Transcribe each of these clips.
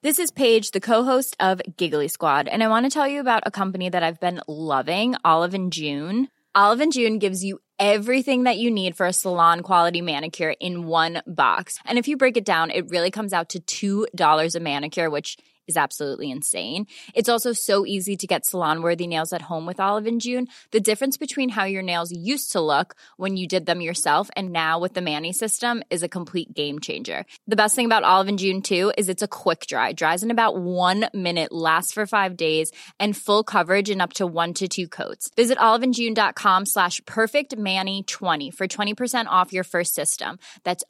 This is Paige, the co-host of Giggly Squad, and I want to tell you about a company that I've been loving, Olive & June. Olive & June gives you everything that you need for a salon-quality manicure in one box. And if you break it down, it really comes out to $2 a manicure, which is absolutely insane. It's also so easy to get salon-worthy nails at home with Olive & June. The difference between how your nails used to look when you did them yourself and now with the Mani system is a complete game changer. The best thing about Olive & June, too, is it's a quick dry. Dries in about 1 minute, lasts for 5 days, and full coverage in up to 1 to 2 coats. Visit oliveandjune.com/perfectmani20 for 20% off your first system. That's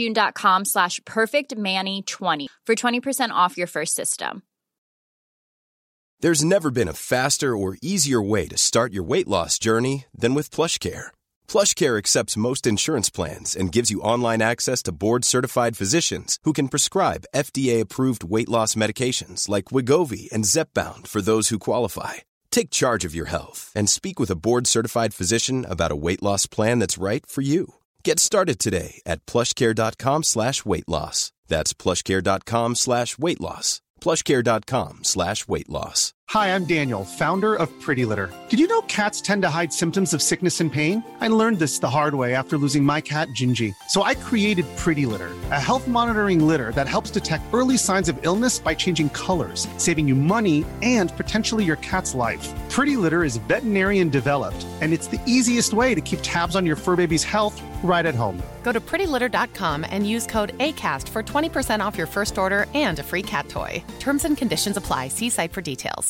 oliveandjune.com/perfectmani20 for 20% off your first system. There's never been a faster or easier way to start your weight loss journey than with PlushCare. PlushCare accepts most insurance plans and gives you online access to board-certified physicians who can prescribe FDA-approved weight loss medications like Wegovy and Zepbound for those who qualify. Take charge of your health and speak with a board-certified physician about a weight loss plan that's right for you. Get started today at plushcare.com/weight-loss. That's plushcare.com/weight-loss. plushcare.com/weight-loss. Hi, I'm Daniel, founder of Pretty Litter. Did you know cats tend to hide symptoms of sickness and pain? I learned this the hard way after losing my cat, Gingy. So I created Pretty Litter, a health monitoring litter that helps detect early signs of illness by changing colors, saving you money and potentially your cat's life. Pretty Litter is veterinarian developed, and it's the easiest way to keep tabs on your fur baby's health right at home. Go to prettylitter.com and use code ACAST for 20% off your first order and a free cat toy. Terms and conditions apply. See site for details.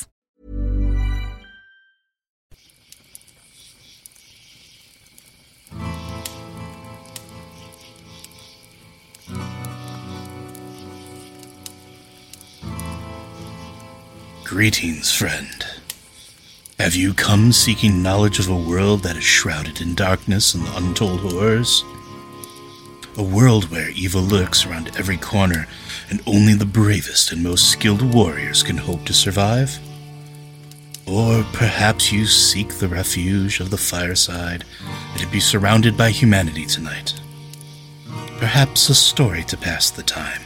Greetings, friend. Have you come seeking knowledge of a world that is shrouded in darkness and untold horrors? A world where evil lurks around every corner and only the bravest and most skilled warriors can hope to survive? Or perhaps you seek the refuge of the fireside and to be surrounded by humanity tonight. Perhaps a story to pass the time.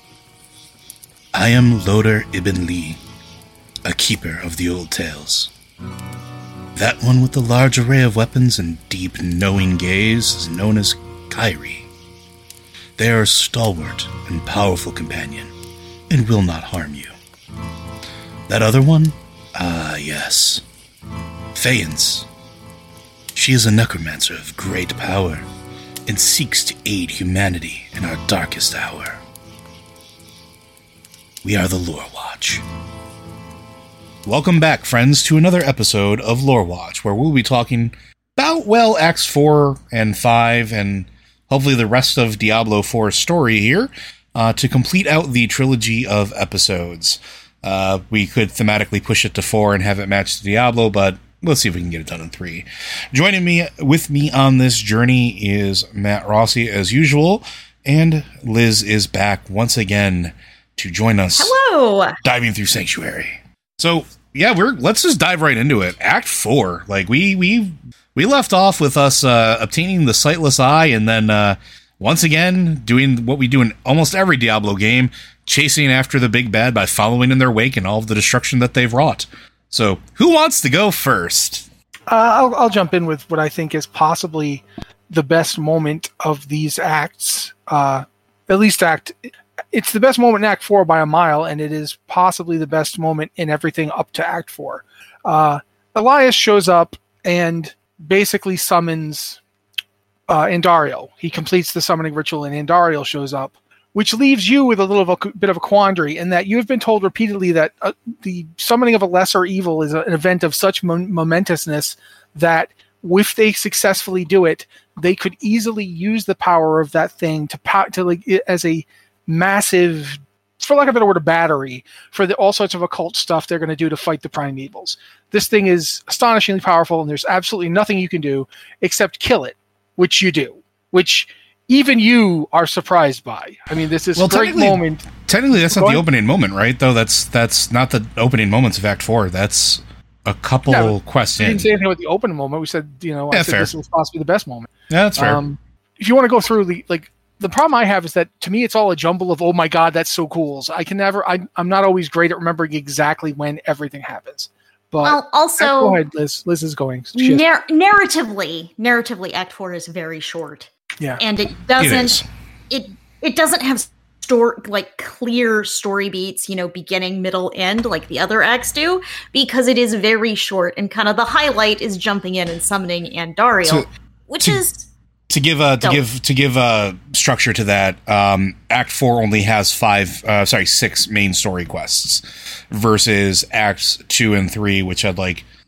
I am Loder Ibn Lee, a keeper of the old tales. That one with the large array of weapons and deep, knowing gaze is known as Kyrie. They are a stalwart and powerful companion, and will not harm you. That other one? Ah, yes. Phaeance. She is a necromancer of great power, and seeks to aid humanity in our darkest hour. We are the Lore Watch. Welcome back, friends, to another episode of Lore Watch, where we'll be talking about, well, Acts 4 and 5, and hopefully the rest of Diablo 4's story here, to complete out the trilogy of episodes. We could thematically push it to 4 and have it match Diablo, but let's see if we can get it done in 3. Joining me on this journey is Matt Rossi, as usual, and Liz is back once again to join us. Hello! Diving through Sanctuary. So, yeah, let's just dive right into it. Act 4. Like, we left off with us obtaining the Sightless Eye, and then once again doing what we do in almost every Diablo game, chasing after the big bad by following in their wake and all of the destruction that they've wrought. So, who wants to go first? I'll jump in with what I think is possibly the best moment of these acts. It's the best moment in Act 4 by a mile, and it is possibly the best moment in everything up to Act 4. Elias shows up and basically summons Andariel. He completes the summoning ritual, and Andariel shows up, which leaves you with a bit of a quandary, in that you have been told repeatedly that the summoning of a lesser evil is an event of such momentousness that if they successfully do it, they could easily use the power of that thing as a massive, for lack of a better word, a battery for all sorts of occult stuff they're going to do to fight the primevals. This thing is astonishingly powerful, and there's absolutely nothing you can do except kill it, which you do, which even you are surprised by. I mean, this is a great moment. Technically, that's not the opening moment, right? Though that's not the opening moments of Act 4. That's a couple quests in. We didn't say anything about the opening moment. We said, I said fair. this was possibly the best moment. Yeah, that's fair. If you want to go through the problem I have is that to me it's all a jumble of, oh my god, that's so cool. So I'm not always great at remembering exactly when everything happens. But well, also, go ahead, Liz. Liz is going. Narratively, Act 4 is very short. Yeah, and it doesn't have clear story beats, beginning, middle, end, like the other acts do, because it is very short, and kind of the highlight is jumping in and summoning Andariel, to give structure to that. Act 4 only has 6 main story quests versus Acts 2 and 3, which had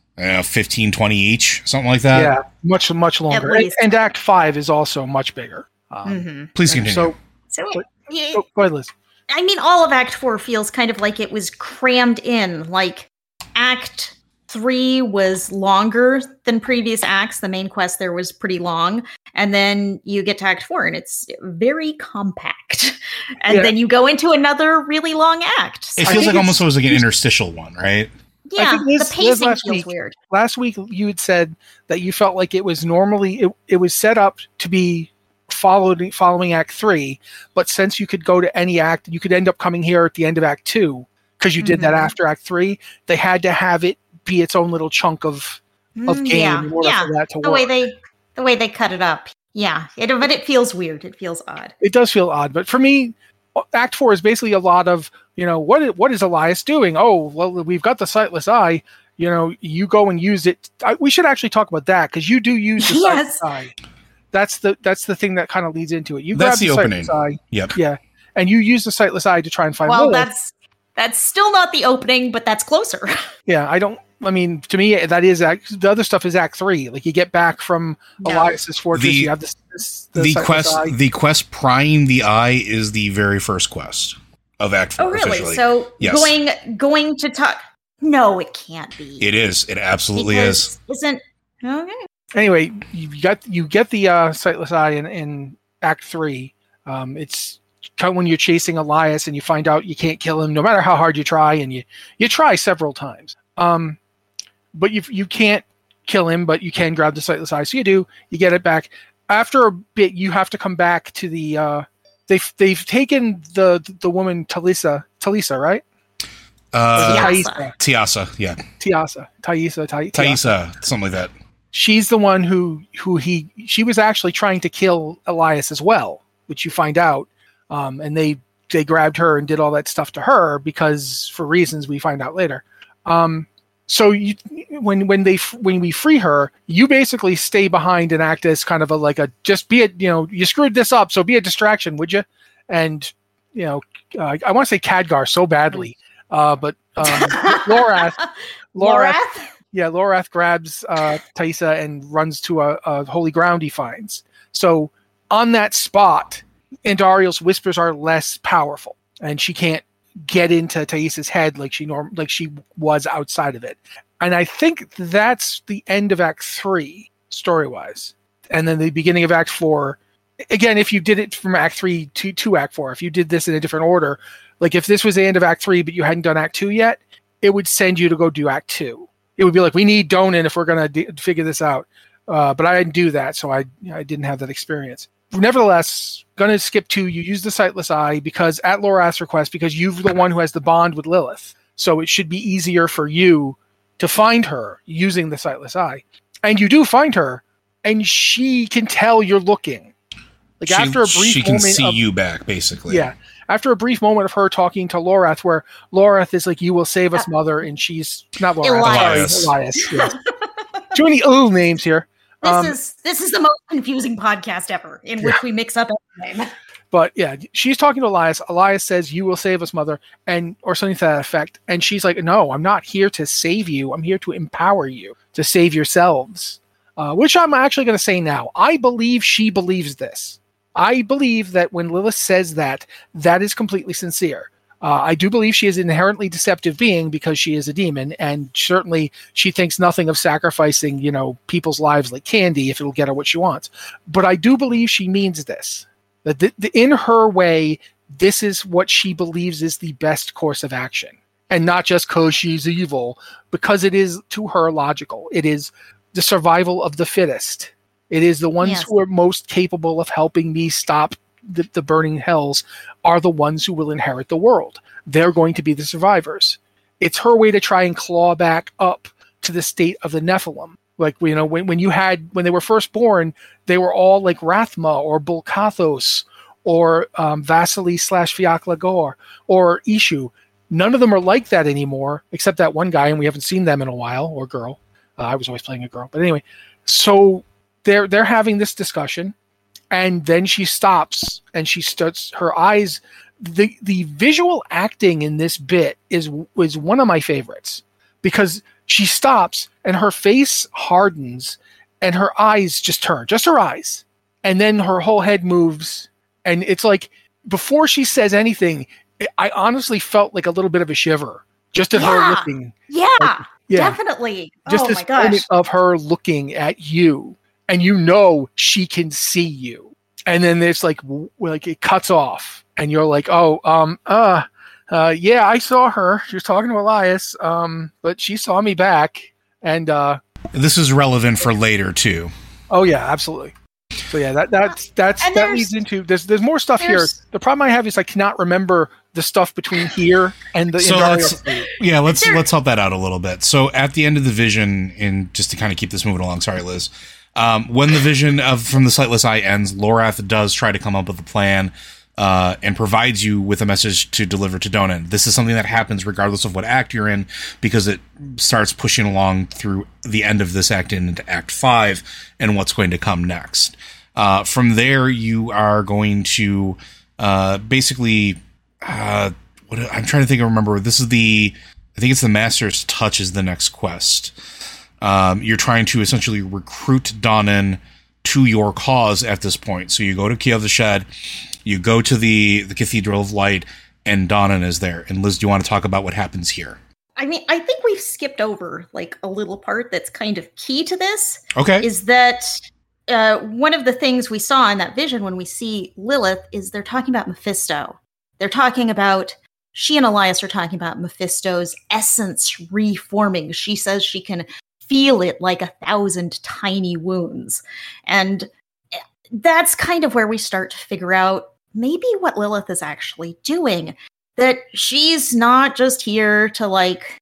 15, 20 each, something like that. Yeah, much longer. And Act 5 is also much bigger. Please continue. Go ahead, Liz. I mean, all of Act 4 feels kind of like it was crammed in. Like, Act 3 was longer than previous acts. The main quest there was pretty long. And then you get to Act 4, and it's very compact. And then you go into another really long act. So it feels like almost it was like an interstitial one, right? Yeah, the pacing feels weird. Last week, you had said that you felt like it was normally... It was set up to be following Act 3, but since you could go to any act, you could end up coming here at the end of Act 2, because you did that after Act 3. They had to have it be its own little chunk of game in order for that to work. The way they cut it up. Yeah, but it feels weird. It feels odd. It does feel odd, but for me, Act 4 is basically a lot of, what is Elias doing? Oh, well, we've got the Sightless Eye. You go and use it. We should actually talk about that, because you do use the Sightless Eye. That's the thing that kind of leads into it. You grab the opening. Eye, yep. Yeah, and you use the Sightless Eye to try and find. Well, that's still not the opening, but that's closer. Yeah, to me, that is the other stuff is Act 3. Like, you get back from Elias's fortress. You have the quest. Eye. The quest prying the eye is the very first quest of Act 4. Oh, really? Officially. So yes. going to talk. No, it can't be. It is. It absolutely is. Isn't okay. Anyway, you get the Sightless Eye in Act 3. It's kind of when you're chasing Elias and you find out you can't kill him, no matter how hard you try, and you try several times. But you can't kill him, but you can grab the Sightless Eye. So you get it back. After a bit, you have to come back to the. They've taken the woman Talisa, right? Tiasa, yeah. Tiasa, something like that. She's the one she was actually trying to kill Elias as well, which you find out. And they grabbed her and did all that stuff to her because, for reasons we find out later. So when we free her, you basically stay behind and act as kind of you screwed this up, so be a distraction, would you? And I want to say Khadgar so badly, but Lorath. Yeah, Lorath grabs Taisa and runs to a holy ground he finds. So on that spot, Andariel's whispers are less powerful, and she can't get into Taisa's head like she was outside of it. And I think that's the end of Act 3, story-wise. And then the beginning of Act 4, again, if you did it from Act 3 to Act 4, if you did this in a different order, like if this was the end of Act 3 but you hadn't done Act 2 yet, it would send you to go do Act 2. It would be like, we need Donan if we're going to figure this out. But I didn't do that, so I didn't have that experience. Nevertheless, going to skip 2, you use the Sightless Eye because at Lorath's request, because you're the one who has the bond with Lilith. So it should be easier for you to find her using the Sightless Eye. And you do find her, and she can tell you're looking. Like after a brief she can see you back, basically. Yeah. After a brief moment of her talking to Lorath, where Lorath is like, you will save us, mother, and she's not Lorath. Elias. Yes. Too many names here. This is the most confusing podcast ever, in which we mix up everything. But yeah, she's talking to Elias. Elias says, you will save us, mother, or something to that effect. And she's like, no, I'm not here to save you. I'm here to empower you to save yourselves. Which I'm actually going to say now. I believe she believes this. I believe that when Lilith says that is completely sincere. I do believe she is an inherently deceptive being because she is a demon, and certainly she thinks nothing of sacrificing, people's lives like candy if it'll get her what she wants. But I do believe she means this. That in her way, this is what she believes is the best course of action. And not just because she's evil, because it is, to her, logical. It is the survival of the fittest. It is the ones who are most capable of helping me stop the burning hells are the ones who will inherit the world. They're going to be the survivors. It's her way to try and claw back up to the state of the Nephilim. Like, you know, when they were first born, they were all like Rathma or Bulkathos or Vasily / Fiakla Gor or Ishu. None of them are like that anymore, except that one guy, and we haven't seen them in a while, or girl. I was always playing a girl. But anyway, so they're having this discussion, and then she stops, and she starts, her eyes, the visual acting in this bit was one of my favorites, because she stops, and her face hardens, and her eyes just turn, just her eyes. And then her whole head moves, and it's like, before she says anything, I honestly felt like a little bit of a shiver just at her looking. Yeah, like, definitely. Just oh this my gosh. moment of her looking at you, and you know she can see you. And then there's like it cuts off, and you're like, yeah, I saw her. She was talking to Elias, but she saw me back. And this is relevant for later too. Oh yeah, absolutely. So yeah, that leads into there's more stuff here. The problem I have is I cannot remember the stuff between here and the. So let's help that out a little bit. So at the end of the vision, and just to kind of keep this moving along, sorry, Liz. When the vision from the Sightless Eye ends, Lorath does try to come up with a plan and provides you with a message to deliver to Donan. This is something that happens regardless of what act you're in, because it starts pushing along through the end of this act into Act 5 and what's going to come next. From there, you are going to basically... I'm trying to remember. This is I think it's the Master's Touch is the next quest. You're trying to essentially recruit Donan to your cause at this point. So you go to Key of the Shed, you go to the Cathedral of Light, and Donan is there. And Liz, do you want to talk about what happens here? I mean, I think we've skipped over like a little part that's kind of key to this. Okay. Is that one of the things we saw in that vision when we see Lilith is they're talking about Mephisto. They're talking about, she and Elias are talking about Mephisto's essence reforming. She says she can feel it like 1,000 tiny wounds. And that's kind of where we start to figure out maybe what Lilith is actually doing. That she's not just here to like,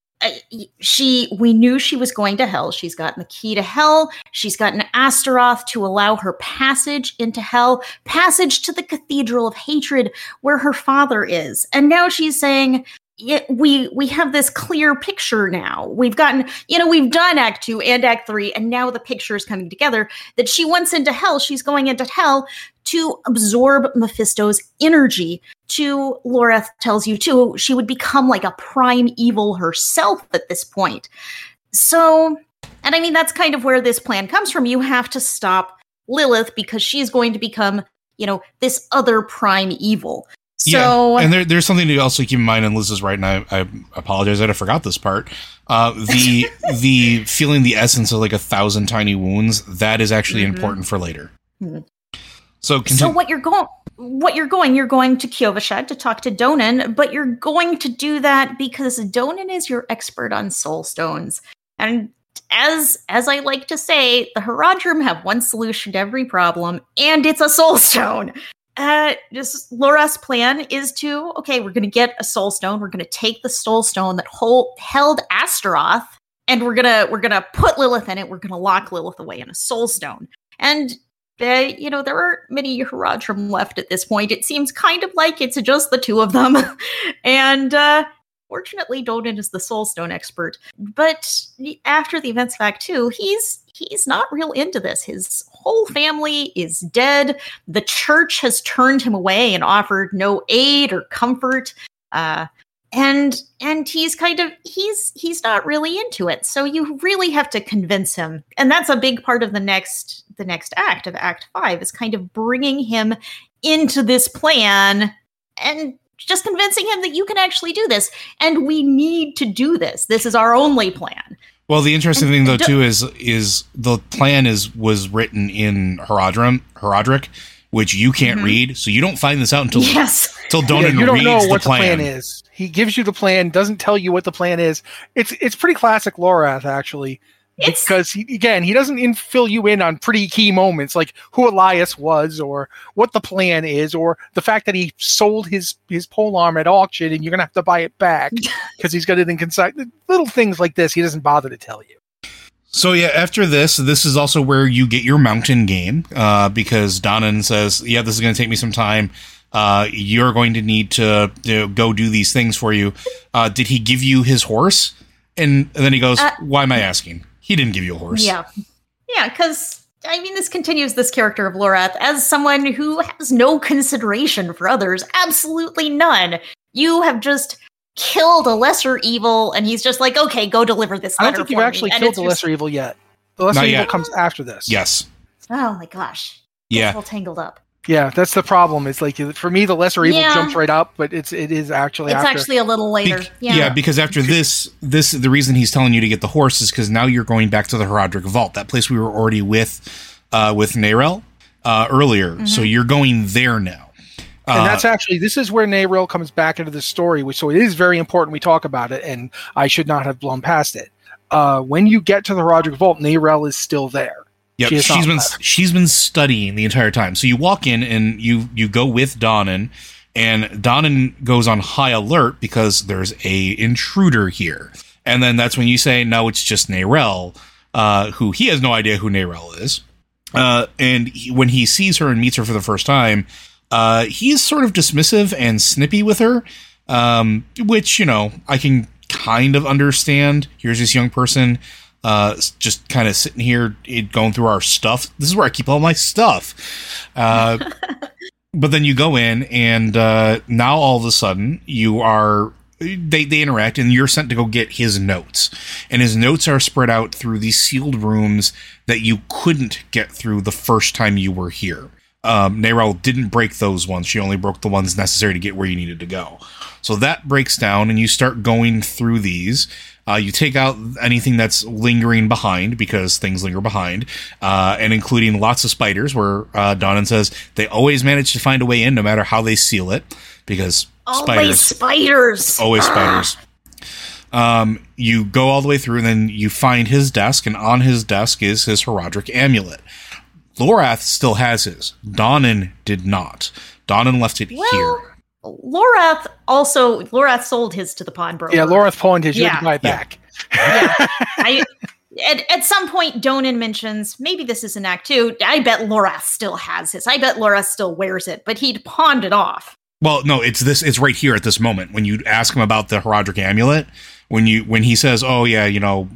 we knew she was going to hell. She's gotten the key to hell. She's gotten Astaroth to allow her passage into hell, passage to the Cathedral of Hatred where her father is. And now she's saying, we have this clear picture now. We've gotten, we've done Act 2 and Act 3, and now the picture is coming together that she wants into hell. She's going into hell to absorb Mephisto's energy. Lorath tells you too, she would become like a prime evil herself at this point. So, and I mean, that's kind of where this plan comes from. You have to stop Lilith because she's going to become, this other prime evil. So, yeah, and there's something to also keep in mind, and Liz is right, and I apologize that I forgot this part. The feeling the essence of like 1,000 tiny wounds, that is actually important for later. Mm-hmm. So you're going to Kyovashad to talk to Donan, but you're going to do that because Donan is your expert on soul stones. And as I like to say, the Haradrim have one solution to every problem, and it's a soul stone. Lorath's plan is we're going to get a soul stone. We're going to take the soul stone that held Astaroth, and we're going to put Lilith in it. We're going to lock Lilith away in a soul stone. And there aren't many Haradrim left at this point. It seems kind of like it's just the two of them. And fortunately, Donan is the soul stone expert. But after the events of Act 2, he's not real into this. His whole family is dead. The church has turned him away and offered no aid or comfort. And he's he's not really into it. So you really have to convince him. And that's a big part of the next act of Act 5 is kind of bringing him into this plan and just convincing him that you can actually do this. And we need to do this. This is our only plan. Well, the interesting thing though too is the plan was written in Haradric, which you can't read, so you don't find this out until Donan you don't reads know what the plan. The plan is. He gives you the plan, doesn't tell you what the plan is. It's pretty classic Lorath, actually. because he doesn't fill you in on pretty key moments like who Elias was or what the plan is or the fact that he sold his pole arm at auction and you're gonna have to buy it back because he's got it in consignment. Little things like this he doesn't bother to tell you. So yeah, after this is also where you get your mountain game, because Donnan says, yeah, this is going to take me some time. You're going to need to go do these things for you. Did he give you his horse? And then he goes, why am I asking? He didn't give you a horse. Yeah, because, I mean, this continues this character of Lorath as someone who has no consideration for others. Absolutely none. You have just killed a lesser evil, and he's just like, okay, go deliver this letter. I don't think you've actually killed the lesser evil yet. The lesser evil comes after this. Yes. Oh my gosh. Yeah. It's all tangled up. Yeah, that's the problem. It's like, for me, the lesser evil jumps right up, but it is actually after. It's actually a little later. Because after this, the reason he's telling you to get the horse is because now you're going back to the Horadric Vault, that place we were already with Neyrelle earlier. Mm-hmm. So you're going there now. And that's actually, this is where Neyrelle comes back into the story, so it is very important we talk about it, and I should not have blown past it. When you get to the Horadric Vault, Neyrelle is still there. Yep, she's been studying the entire time. So you walk in and you go with Donnan, and Donnan goes on high alert because there's a intruder here. And then that's when you say, no, it's just Neyrelle, who he has no idea who Neyrelle is. When he sees her and meets her for the first time, he's sort of dismissive and snippy with her, which, I can kind of understand. Here's this young person just kind of sitting here going through our stuff. This is where I keep all my stuff. But then you go in and now all of a sudden you are... They interact and you're sent to go get his notes. And his notes are spread out through these sealed rooms that you couldn't get through the first time you were here. Neyrelle didn't break those ones. She only broke the ones necessary to get where you needed to go. So that breaks down and you start going through these. You take out anything that's lingering behind, because things linger behind, and including lots of spiders, where Donnan says they always manage to find a way in no matter how they seal it, because always spiders. Always spiders. You go all the way through and then you find his desk, and on his desk is his Horadric amulet. Lorath still has his. Donnan did not. Donnan left it here. Lorath sold his to the pawnbroker. Yeah, Lorath pawned his. You had to buy it back. Yeah. At some point, Donnan mentions, maybe this is in Act 2, I bet Lorath still has his. I bet Lorath still wears it, but he'd pawned it off. Well, no, it's right here at this moment. When you ask him about the Horadric amulet, when he says, oh yeah,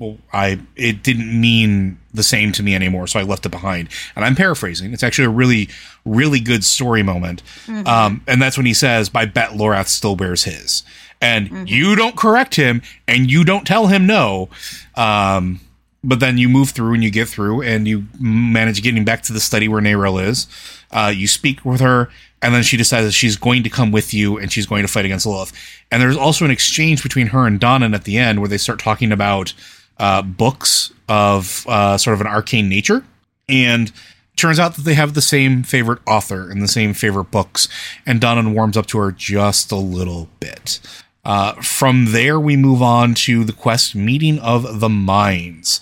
it didn't mean the same to me anymore, so I left it behind. And I'm paraphrasing. It's actually a really, really good story moment. Mm-hmm. And that's when he says, I bet Lorath still wears his. And you don't correct him, and you don't tell him no. But then you move through and you get through and you manage getting back to the study where Neyrelle is. You speak with her, and then she decides that she's going to come with you and she's going to fight against Lilith. And there's also an exchange between her and Donnan at the end where they start talking about books of sort of an arcane nature. And turns out that they have the same favorite author and the same favorite books. And Donnan warms up to her just a little bit. From there, we move on to the quest Meeting of the Minds.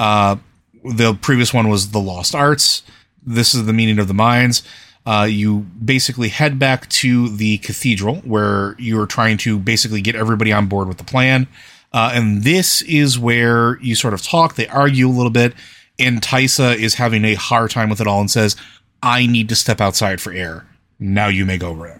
The previous one was the Lost Arts. This is the Meeting of the Minds. You basically head back to the cathedral where you're trying to basically get everybody on board with the plan. And this is where you sort of talk. They argue a little bit. And Taissa is having a hard time with it all and says, I need to step outside for air. Now you may go, Ren.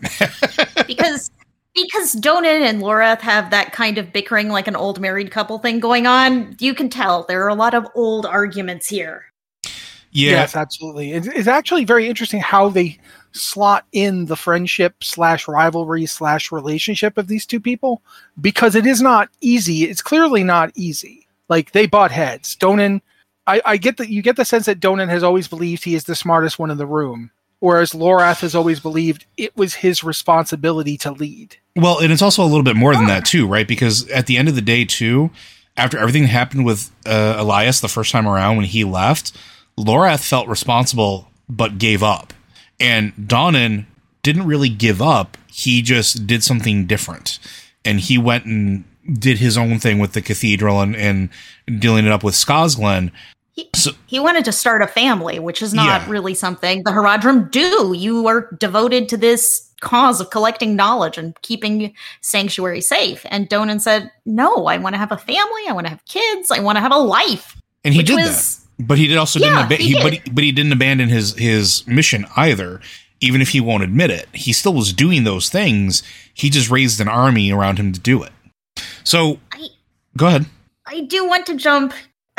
Because Donnan and Lorath have that kind of bickering like an old married couple thing going on, you can tell there are a lot of old arguments here. Yeah. Yes, absolutely. It's actually very interesting how they slot in the friendship / rivalry / relationship of these two people, because it is not easy. It's clearly not easy. Like, they butt heads. Donnan, I get that you get the sense that Donnan has always believed he is the smartest one in the room, whereas Lorath has always believed it was his responsibility to lead. Well, and it's also a little bit more than that too, right? Because at the end of the day too, after everything happened with Elias the first time around when he left, Lorath felt responsible but gave up. And Donnan didn't really give up. He just did something different. And he went and did his own thing with the cathedral and dealing it up with Skosglen. He wanted to start a family, which is not really something the Haradrim do. You are devoted to this cause of collecting knowledge and keeping Sanctuary safe. And Donan said, no, I want to have a family. I want to have kids. I want to have a life. And he did that. But he did also but he didn't abandon his mission either. Even if he won't admit it, he still was doing those things. He just raised an army around him to do it. So go ahead. I do want to jump.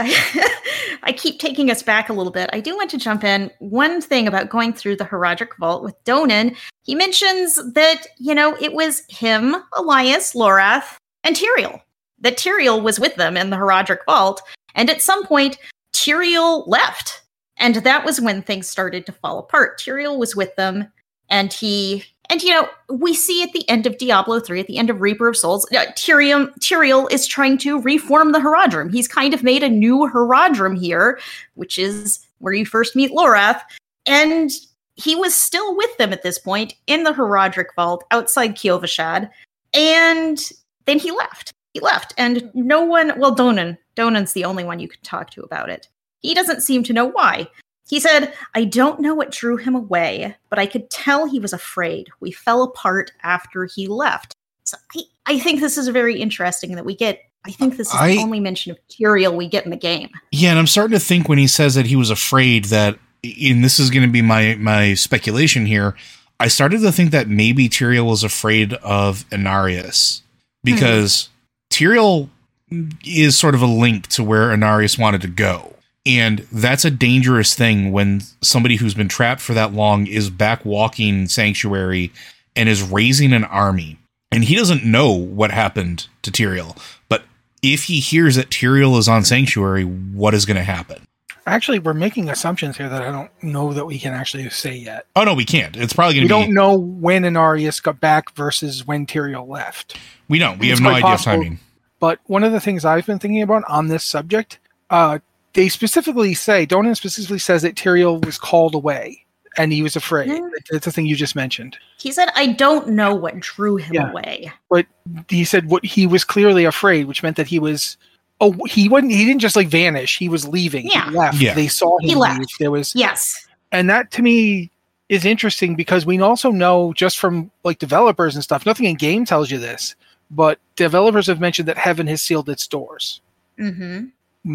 I keep taking us back a little bit. I do want to jump in. One thing about going through the Haradric Vault with Donan, he mentions that, it was him, Elias, Lorath, and Tyrael. That Tyrael was with them in the Haradric Vault. And at some point, Tyrael left. And that was when things started to fall apart. Tyrael was with them, and we see at the end of Diablo 3, at the end of Reaper of Souls, Tyrael is trying to reform the Haradrim. He's kind of made a new Haradrim here, which is where you first meet Lorath. And he was still with them at this point in the Haradric Vault outside Kiovashad. And then he left. And no one, Donan's the only one you could talk to about it. He doesn't seem to know why. He said, I don't know what drew him away, but I could tell he was afraid. We fell apart after he left. So I think this is very interesting that we get. I think this is the only mention of Tyrael we get in the game. Yeah, and I'm starting to think when he says that he was afraid that, and this is going to be my speculation here, I started to think that maybe Tyrael was afraid of Inarius. Because Tyrael is sort of a link to where Inarius wanted to go. And that's a dangerous thing when somebody who's been trapped for that long is back walking Sanctuary and is raising an army. And he doesn't know what happened to Tyrael. But if he hears that Tyrael is on Sanctuary, what is going to happen? Actually, we're making assumptions here that I don't know that we can actually say yet. Oh, no, we can't. It's probably going to be... We don't know when Inarius got back versus when Tyrael left. We don't. We have no idea of timing. But one of the things I've been thinking about on this subject... Donan specifically says that Tyrael was called away and he was afraid. That's the thing you just mentioned. He said, I don't know what drew him away. But he said he was clearly afraid, which meant that he didn't just vanish. He was leaving. Yeah. He left. Yeah. They saw him. He left. Leave. There was, yes. And that to me is interesting because we also know just from developers and stuff, nothing in game tells you this, but developers have mentioned that heaven has sealed its doors. Mm-hmm.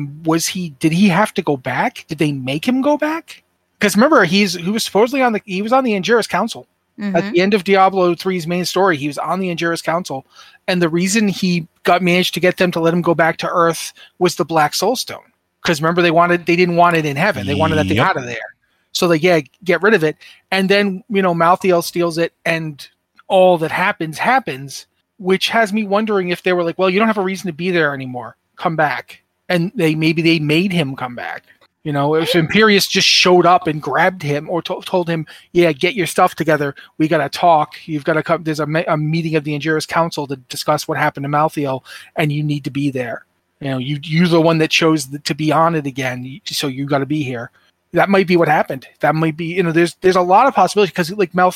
Did he have to go back? Did they make him go back? Because remember, he was supposedly on the Angiras Council. Mm-hmm. At the end of Diablo 3's main story, he was on the Angiras Council. And the reason he managed to get them to let him go back to Earth was the Black Soul Stone. Because remember, they didn't want it in heaven. They wanted that thing out of there. So they get rid of it. And then, Malthael steals it and all that happens, which has me wondering if they were well, you don't have a reason to be there anymore. Come back. And they made him come back. If Imperius just showed up and grabbed him or told him, get your stuff together. We got to talk. You've got to come. There's a meeting of the Angiras Council to discuss what happened to Malthael, and you need to be there. You're the one that chose to be on it again. So you got to be here. That might be what happened. That might be, there's a lot of possibilities because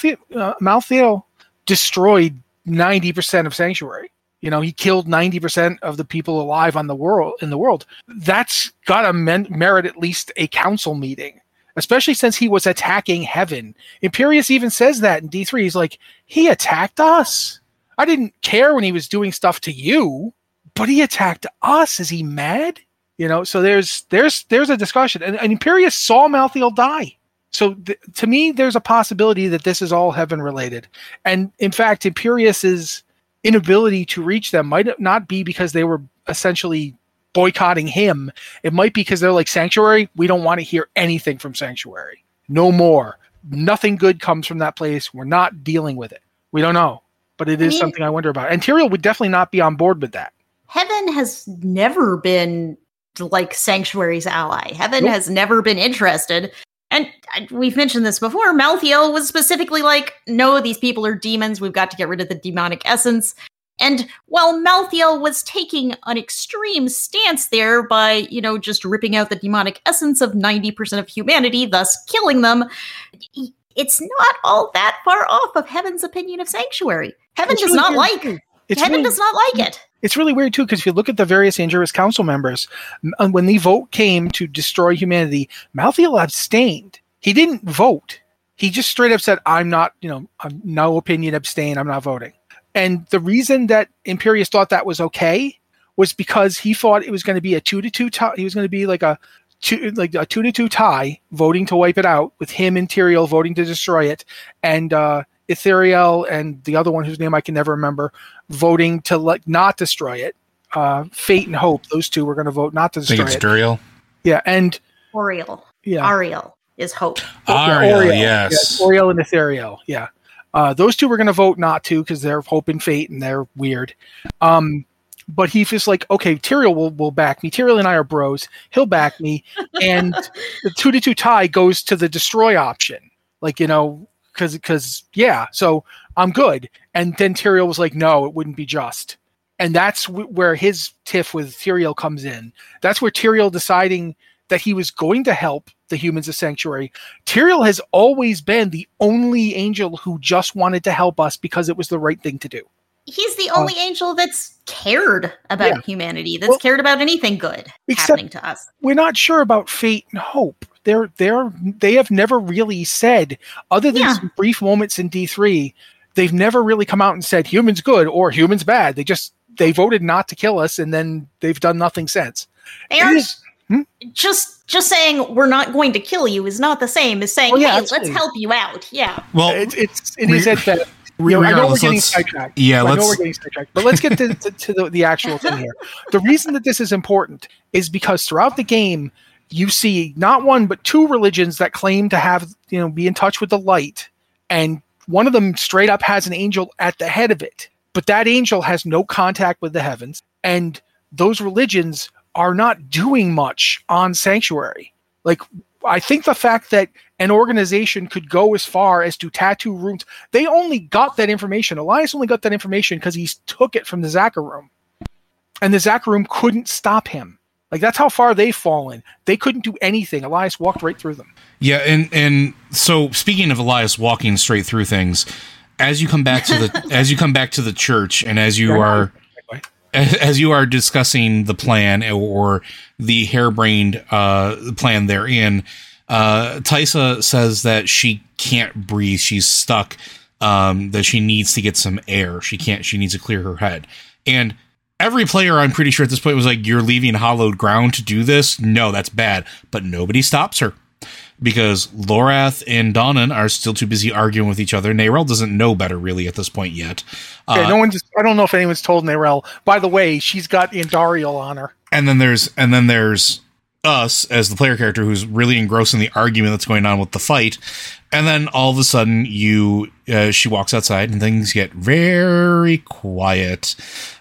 Malthael destroyed 90% of Sanctuary. He killed 90% of the people alive in the world. That's got to merit at least a council meeting, especially since he was attacking heaven. Imperius even says that in D3. He's like, he attacked us. I didn't care when he was doing stuff to you, but he attacked us. Is he mad? So there's a discussion. And Imperius saw Malthael die. So to me, there's a possibility that this is all heaven related. And in fact, Imperius's inability to reach them might not be because they were essentially boycotting him. It might be because they're like, Sanctuary, we don't want to hear anything from Sanctuary. No more. Nothing good comes from that place. We're not dealing with it. We don't know. But it is something I wonder about. And Tyrael would definitely not be on board with that. Heaven has never been Sanctuary's ally. Heaven has never been interested. And we've mentioned this before. Malthael was specifically no, these people are demons. We've got to get rid of the demonic essence. And while Malthael was taking an extreme stance there by, just ripping out the demonic essence of 90% of humanity, thus killing them, it's not all that far off of Heaven's opinion of Sanctuary. Heaven does not like Heaven does not like it. It's really weird, too, because if you look at the various Angelus Council members, when the vote came to destroy humanity, Malthael abstained. He didn't vote. He just straight up said, I'm not, I'm no opinion, abstain, I'm not voting. And the reason that Imperius thought that was okay was because he thought it was going to be a 2-2 tie. He was going to be like a 2-2 tie, voting to wipe it out, with him and Tyrael voting to destroy it, and Ithariel and the other one whose name I can never remember voting to not destroy it. Fate and Hope, those two were going to vote not to destroy it. I think it's Duriel. Yeah, and Auriel. Yeah, Ariel is Hope. Ariel, yes. Yeah, Auriel and Ithariel. Yeah, those two were going to vote not to because they're Hope and Fate and they're weird. But he feels like, okay, Tyrael will back me. Tyrael and I are bros. He'll back me, and the 2-2 tie goes to the destroy option. Because so I'm good. And then Tyrael was like, no, it wouldn't be just. And that's where his tiff with Tyrael comes in. That's where Tyrael deciding that he was going to help the humans of Sanctuary. Tyrael has always been the only angel who just wanted to help us because it was the right thing to do. He's the only angel that's cared about humanity, that's cared about anything good happening to us. We're not sure about Fate and Hope. They have never really said, other than some brief moments in D3, they've never really come out and said humans good or humans bad. They voted not to kill us, and then they've done nothing since. They are just saying we're not going to kill you is not the same as saying, hey, let's help you out. Yeah. Well, it is at that. I know we're getting sidetracked. Yeah, I know we're getting sidetracked. But let's get to the actual thing here. The reason that this is important is because throughout the game, you see not one but two religions that claim to have, be in touch with the light, and one of them straight up has an angel at the head of it. But that angel has no contact with the heavens, and those religions are not doing much on Sanctuary. I think the fact that an organization could go as far as to tattoo runes, they only got that information. Elias only got that information because he took it from the Zakarum. And the Zakarum couldn't stop him. That's how far they've fallen. They couldn't do anything. Elias walked right through them. Yeah, and so speaking of Elias walking straight through things, as you come back to the church, and as you are discussing the plan or the harebrained plan therein, Taissa says that she can't breathe. She's stuck. That she needs to get some air. She needs to clear her head. And every player, I'm pretty sure at this point, was like, you're leaving hallowed ground to do this? No, that's bad. But nobody stops her, because Lorath and Donnan are still too busy arguing with each other. Neyrelle doesn't know better, really, at this point yet. I don't know if anyone's told Neyrelle. By the way, she's got Andariel on her. And then there's us as the player character who's really engrossed in the argument that's going on with the fight. And then all of a sudden she walks outside and things get very quiet.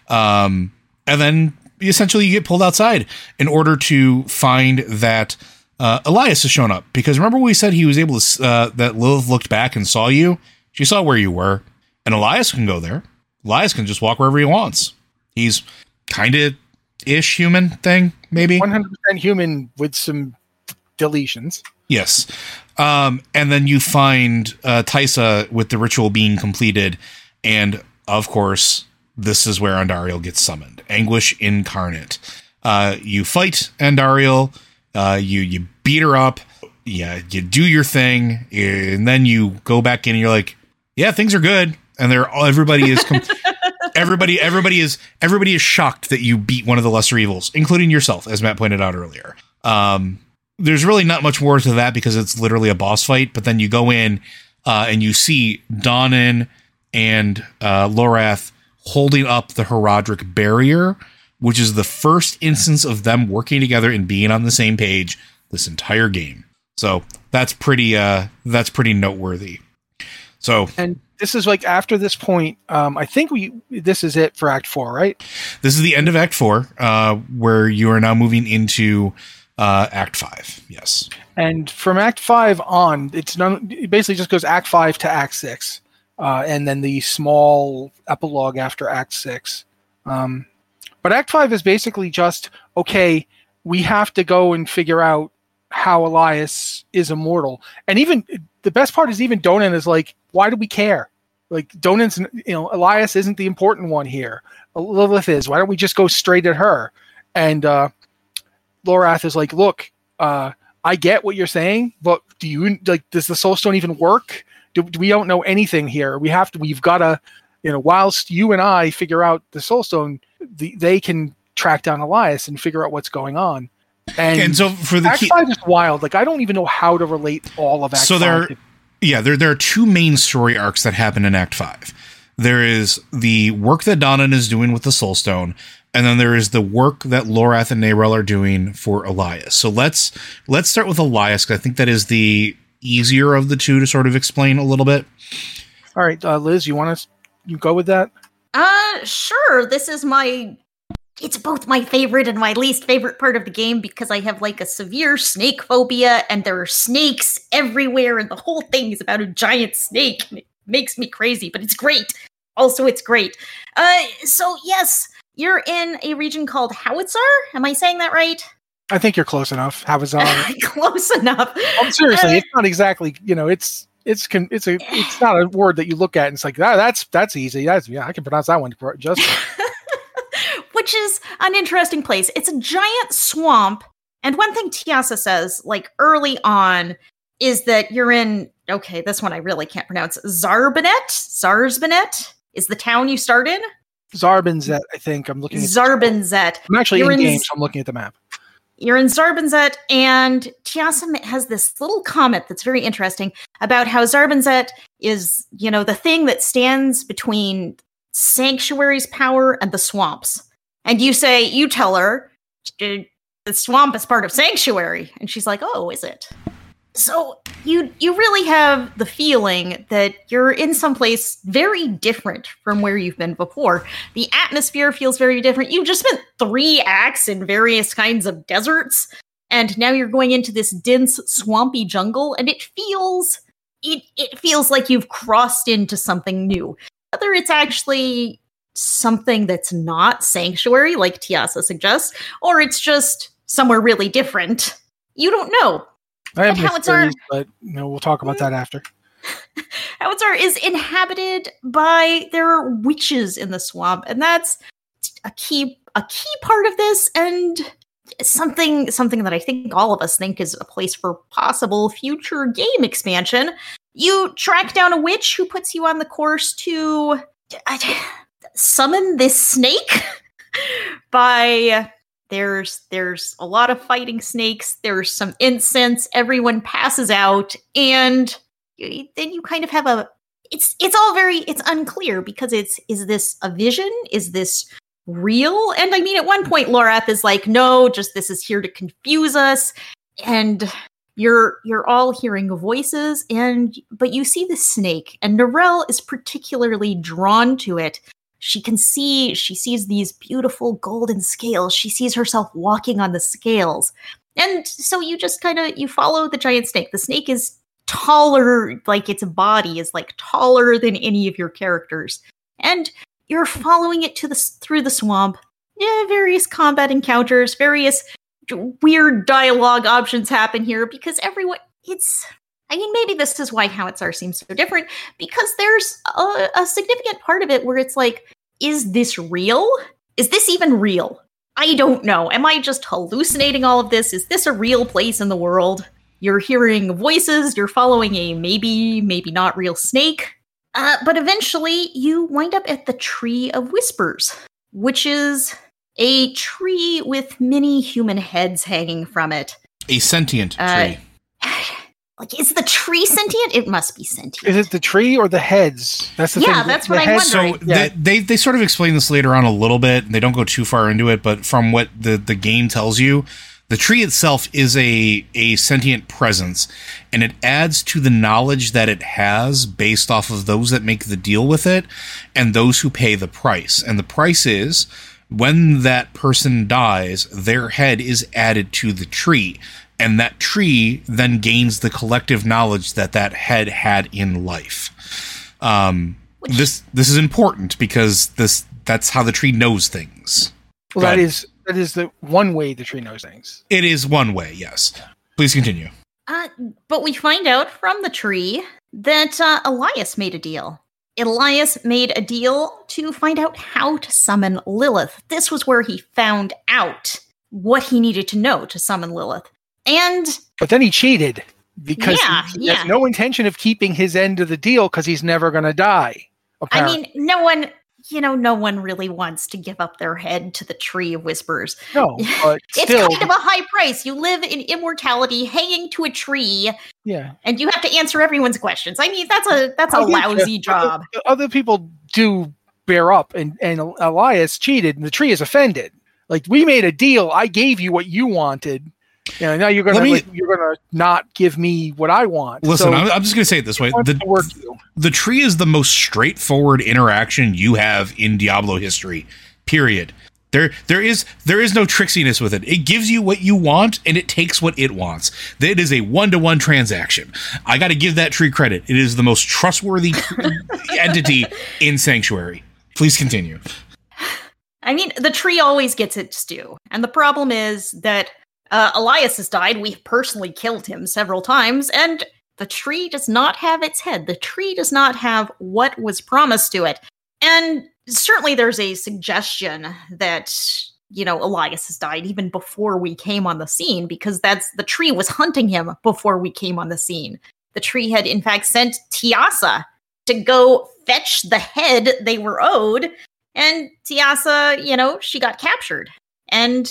And then essentially you get pulled outside in order to find that Elias has shown up. Because remember we said he was able to, that Lilith looked back and saw you? She saw where you were. And Elias can go there. Elias can just walk wherever he wants. He's kind of ish human thing, maybe 100% human with some deletions. Yes. And then you find Taissa with the ritual being completed, and of course this is where Andariel gets summoned. Anguish incarnate. You fight Andariel, you beat her up, you do your thing, and then you go back in and you're like, yeah, things are good. And everybody is everybody is shocked that you beat one of the lesser evils, including yourself, as Matt pointed out earlier. There's really not much more to that because it's literally a boss fight. But then you go in and you see Donnan and Lorath holding up the Herodric barrier, which is the first instance of them working together and being on the same page this entire game. So that's pretty noteworthy. So, and this is after this point, I think this is it for Act 4, right? This is the end of Act 4, where you are now moving into Act 5. Yes. And from Act 5 on, it basically just goes Act 5 to Act 6, and then the small epilogue after Act 6. But Act 5 is basically just, okay, we have to go and figure out how Elias is immortal. And even the best part is even Donnan is like, why do we care? Like Donan's, Elias isn't the important one here. Lilith is. Why don't we just go straight at her? And Lorath is like, look, I get what you're saying, but does the Soul Stone even work? We don't know anything here. We've got to, whilst you and I figure out the Soul Stone, they can track down Elias and figure out what's going on. And so for the Act 5 is wild. Like, I don't even know how to relate all of Act 5. There are two main story arcs that happen in Act 5. There is the work that Donan is doing with the Soul Stone, and then there is the work that Lorath and Neyrelle are doing for Elias. So let's start with Elias, because I think that is the easier of the two to sort of explain a little bit. All right, Liz, you go with that? Sure. This is it's both my favorite and my least favorite part of the game, because I have like a severe snake phobia, and there are snakes everywhere, and the whole thing is about a giant snake, and it makes me crazy, but it's great. Also, it's great. So yes, you're in a region called Howitzer. Am I saying that right? I think you're close enough. Howitzer. Close enough. Seriously, it's not exactly, it's not a word that you look at and it's like, that's easy. I can pronounce that one just. Which is an interesting place. It's a giant swamp. And one thing Tiasa says, like early on, is that you're in, okay, this one I really can't pronounce. Zarzbanet is the town you start in? Zarbanzet, I think. I'm looking at Zarbanzet. I'm actually in game, so I'm looking at the map. You're in Zarbanzet, and Tiasa has this little comment that's very interesting about how Zarbanzet is, the thing that stands between Sanctuary's power and the swamps. And you tell her, the swamp is part of Sanctuary. And she's like, oh, is it? So you really have the feeling that you're in some place very different from where you've been before. The atmosphere feels very different. You've just spent 3 acts in various kinds of deserts, and now you're going into this dense, swampy jungle, and it feels like you've crossed into something new. Whether it's actually something that's not Sanctuary, like Tiasa suggests, or it's just somewhere really different, you don't know. I have my theories, but we'll talk about that after. Howitzer is inhabited by, there are witches in the swamp, and that's a key part of this, and something that I think all of us think is a place for possible future game expansion. You track down a witch who puts you on the course to summon this snake There's a lot of fighting snakes. There's some incense. Everyone passes out, and then you kind of have it's unclear, because is this a vision? Is this real? And I mean, at one point, Lorath is like, no, just this is here to confuse us. And you're all hearing voices, but you see the snake, and Neyrelle is particularly drawn to it. She sees these beautiful golden scales. She sees herself walking on the scales. And so you just you follow the giant snake. The snake is taller, like its body is like taller than any of your characters. And you're following it through the swamp. Yeah, various combat encounters, various weird dialogue options happen here, because maybe this is why Howitzer seems so different, because there's a significant part of it where it's like, is this real? Is this even real? I don't know. Am I just hallucinating all of this? Is this a real place in the world? You're hearing voices, you're following a maybe not real snake. But eventually you wind up at the Tree of Whispers, which is a tree with many human heads hanging from it. A sentient tree. Is the tree sentient? It must be sentient. Is it the tree or the heads? That's the thing. Yeah, that's what I'm wondering. So they sort of explain this later on a little bit, and they don't go too far into it, but from what the game tells you, the tree itself is a sentient presence, and it adds to the knowledge that it has based off of those that make the deal with it and those who pay the price. And the price is, when that person dies, their head is added to the tree. And that tree then gains the collective knowledge that head had in life. This is important, because that's how the tree knows things. Well, that is the one way the tree knows things. It is one way, yes. Please continue. But we find out from the tree that Elias made a deal. Elias made a deal to find out how to summon Lilith. This was where he found out what he needed to know to summon Lilith. But then he cheated because he has no intention of keeping his end of the deal because he's never going to die. Apparently. I mean, no one really wants to give up their head to the Tree of Whispers. No, but it's still, kind of a high price. You live in immortality, hanging to a tree. Yeah, and you have to answer everyone's questions. I mean, that's a lousy job. Other people do bear up, and Elias cheated, and the tree is offended. Like, we made a deal. I gave you what you wanted. Now you're gonna not give me what I want. Listen, so, I'm just gonna say it this way: the tree is the most straightforward interaction you have in Diablo history. Period. There is no tricksiness with it. It gives you what you want, and it takes what it wants. It is a 1-to-1 transaction. I got to give that tree credit. It is the most trustworthy entity in Sanctuary. Please continue. I mean, the tree always gets its due, and the problem is that Elias has died. We've personally killed him several times, and the tree does not have its head. The tree does not have what was promised to it. And certainly there's a suggestion that, Elias has died even before we came on the scene, because the tree was hunting him before we came on the scene. The tree had, in fact, sent Tiasa to go fetch the head they were owed, and Tiasa, she got captured. And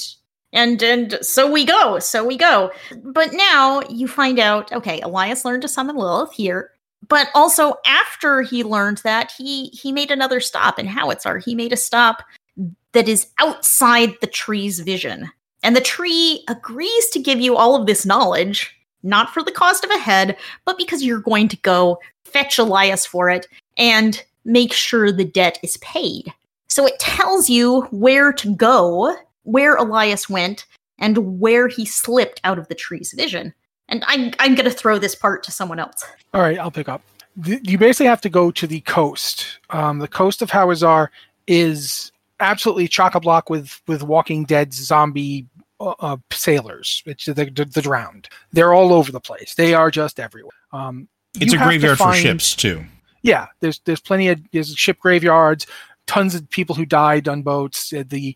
so we go. But now you find out, okay, Elias learned to summon Lilith here, but also after he learned that, he made another stop in Howitzer. He made a stop that is outside the tree's vision. And the tree agrees to give you all of this knowledge, not for the cost of a head, but because you're going to go fetch Elias for it and make sure the debt is paid. So it tells you where to go, where Elias went, and where he slipped out of the tree's vision. And I'm going to throw this part to someone else. All right, I'll pick up. You basically have to go to the coast. The coast of Hawazar is absolutely chock-a-block with Walking Dead zombie sailors. It's the drowned. They're all over the place. They are just everywhere. It's a graveyard for ships, too. Yeah, there's plenty of ship graveyards. Tons of people who died on boats.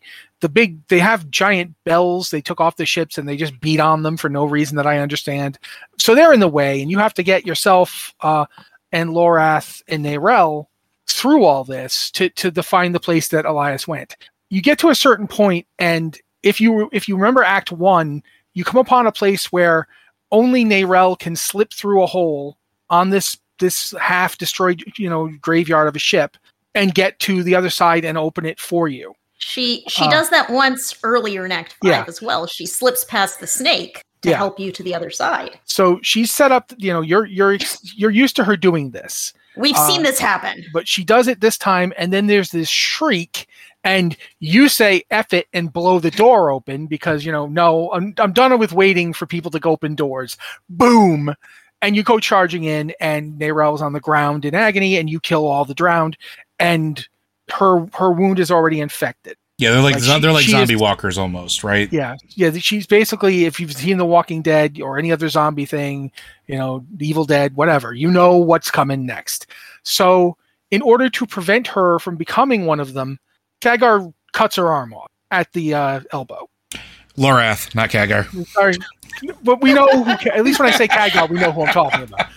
They have giant bells they took off the ships and they just beat on them for no reason that I understand. So they're in the way, and you have to get yourself and Lorath and Neyrelle through all this to find the place that Elias went. You get to a certain point, and if you remember Act 1, you come upon a place where only Neyrelle can slip through a hole on this half destroyed graveyard of a ship and get to the other side and open it for you. She does that once earlier in Act 5 as well. She slips past the snake to help you to the other side. So she's set up, you're used to her doing this. We've seen this happen. But she does it this time, and then there's this shriek, and you say F it and blow the door open because, no, I'm done with waiting for people to open doors. Boom! And you go charging in, and Neyrelle's on the ground in agony, and you kill all the drowned. And her wound is already infected. Yeah, they're like zombie walkers almost, right? Yeah. She's basically, if you've seen The Walking Dead or any other zombie thing, The Evil Dead, whatever, you know what's coming next. So, in order to prevent her from becoming one of them, Khadgar cuts her arm off at the elbow. Lorath, not Khadgar. Sorry, but we know at least when I say Khadgar, we know who I'm talking about.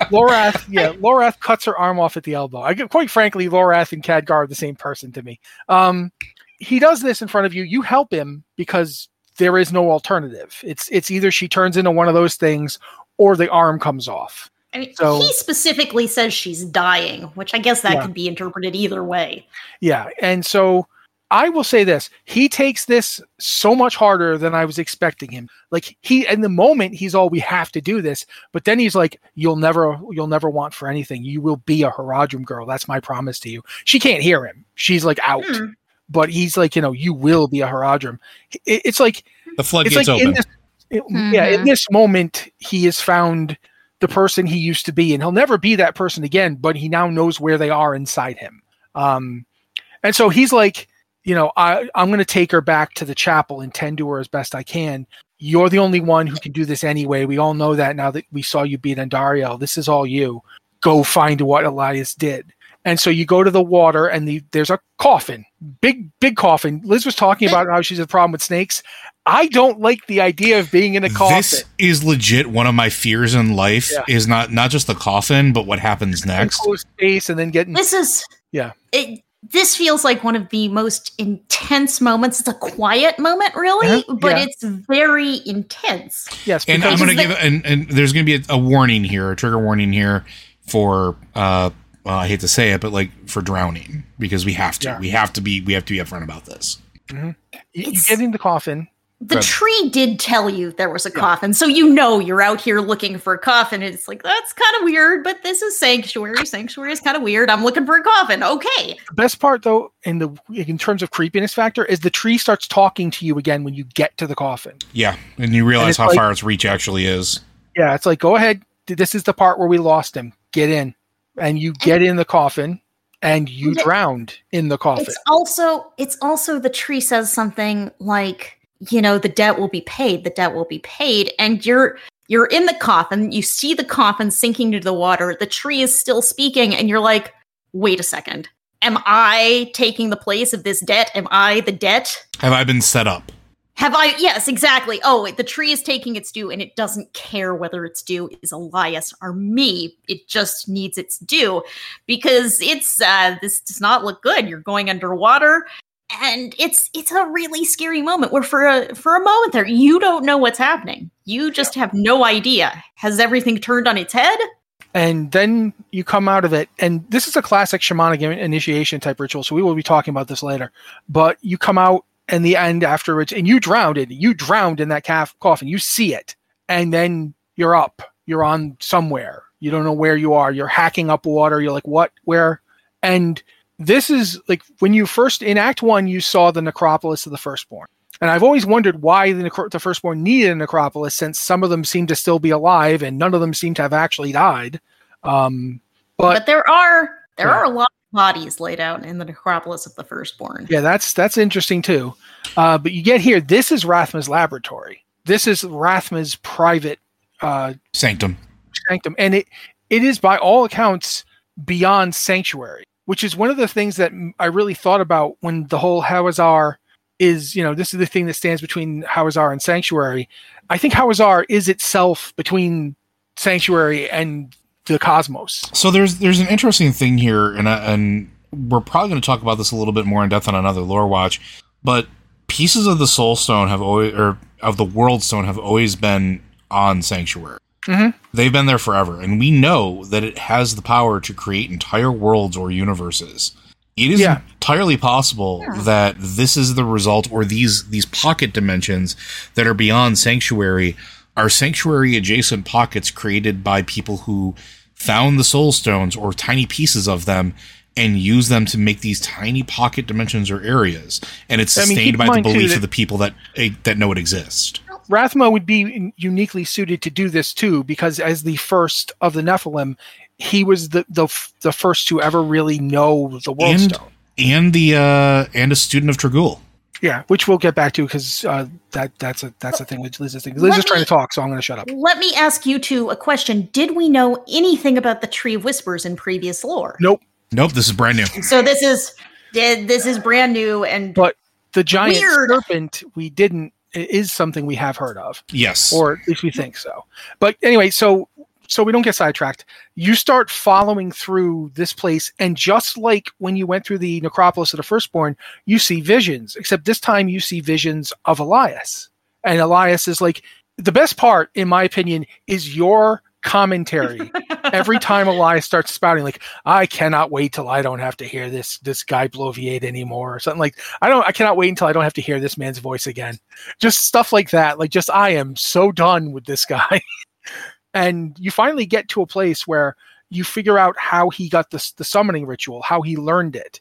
Lorath cuts her arm off at the elbow. Quite frankly, Lorath and Khadgar are the same person to me. He does this in front of you. You help him because there is no alternative. It's either she turns into one of those things or the arm comes off. I mean, he specifically says she's dying, which I guess that could be interpreted either way. Yeah, and so I will say this. He takes this so much harder than I was expecting him. Like, in the moment, he's all, we have to do this. But then he's like, you'll never want for anything. You will be a Haradrim girl. That's my promise to you. She can't hear him. She's like out. But he's like, you will be a Haradrim. It's like the floodgates open. In this moment, he has found the person he used to be, and he'll never be that person again, but he now knows where they are inside him. And so he's like, I'm going to take her back to the chapel and tend to her as best I can. You're the only one who can do this anyway. We all know that now that we saw you beat Andariel. This is all you. Go find what Elias did. And so you go to the water, and there's a coffin, big coffin. Liz was talking about how she's a problem with snakes. I don't like the idea of being in a coffin. This is legit one of my fears in life. Is not just the coffin, but what happens next. Close space and then getting. This feels like one of the most intense moments. It's a quiet moment, really, but it's very intense. Yes, and I'm going to give and there's going to be a warning here, a trigger warning here for. I hate to say it, but like for drowning, because we have to. We have to be upfront about this. Mm-hmm. You get in the coffin. The tree did tell you there was a coffin, so you're out here looking for a coffin. And it's like, that's kind of weird, but this is sanctuary. Sanctuary is kind of weird. I'm looking for a coffin. Okay. The best part, though, in terms of creepiness factor, is the tree starts talking to you again when you get to the coffin. Yeah, and you realize how far its reach actually is. Yeah, it's like, go ahead. This is the part where we lost him. Get in. And you get in the coffin, and you drowned in the coffin. It's also the tree says something like, the debt will be paid. The debt will be paid. And you're in the coffin. You see the coffin sinking into the water. The tree is still speaking. And you're like, wait a second. Am I taking the place of this debt? Am I the debt? Have I been set up? Yes, exactly. Oh, the tree is taking its due, and it doesn't care whether its due is Elias or me. It just needs its due, because this does not look good. You're going underwater. And it's a really scary moment where for a moment there, you don't know what's happening. You just have no idea. Has everything turned on its head? And then you come out of it. And this is a classic shamanic initiation type ritual, so we will be talking about this later. But you come out in the end afterwards, and you drowned in that coffin. You see it. And then you're up. You're on somewhere. You don't know where you are. You're hacking up water. You're like, what? Where? And this is like when you first in Act 1, you saw the necropolis of the Firstborn. And I've always wondered why the Firstborn needed a necropolis, since some of them seem to still be alive and none of them seem to have actually died. But there are a lot of bodies laid out in the necropolis of the Firstborn. Yeah, that's interesting too. But you get here, this is Rathma's laboratory. This is Rathma's private sanctum. And it is by all accounts beyond sanctuary, which is one of the things that I really thought about when the whole Hawazar is, this is the thing that stands between Hawazar and Sanctuary. I think Hawazar is itself between Sanctuary and the cosmos. So there's an interesting thing here, and we're probably going to talk about this a little bit more in depth on another Lore Watch, but pieces of the Soul Stone of the World Stone have always been on Sanctuary. Mm-hmm. They've been there forever, and we know that it has the power to create entire worlds or universes. It is entirely possible that this is the result, or these pocket dimensions that are beyond Sanctuary are Sanctuary adjacent pockets created by people who found the Soul Stones or tiny pieces of them and use them to make these tiny pocket dimensions or areas. And it's sustained by the belief of the people that know it exists. Rathma would be uniquely suited to do this too, because as the first of the Nephilim, he was the first to ever really know the World Stone, and a student of Trag'Oul. Yeah, which we'll get back to, because that's a thing with Liz's thing. Liz is trying to talk, so I'm going to shut up. Let me ask you two a question. Did we know anything about the Tree of Whispers in previous lore? Nope. This is brand new. So this is brand new, but the giant serpent we didn't. It is something we have heard of. Yes. Or at least we think so. But anyway, so we don't get sidetracked. You start following through this place, and just like when you went through the necropolis of the Firstborn, you see visions, except this time you see visions of Elias. And Elias is like, the best part, in my opinion, is your commentary. Every time Elias starts spouting, like, I cannot wait till I don't have to hear this guy bloviate anymore, or something like, I cannot wait until I don't have to hear this man's voice again. Just stuff like that. Like, just, I am so done with this guy. And you finally get to a place where you figure out how he got the summoning ritual, how he learned it.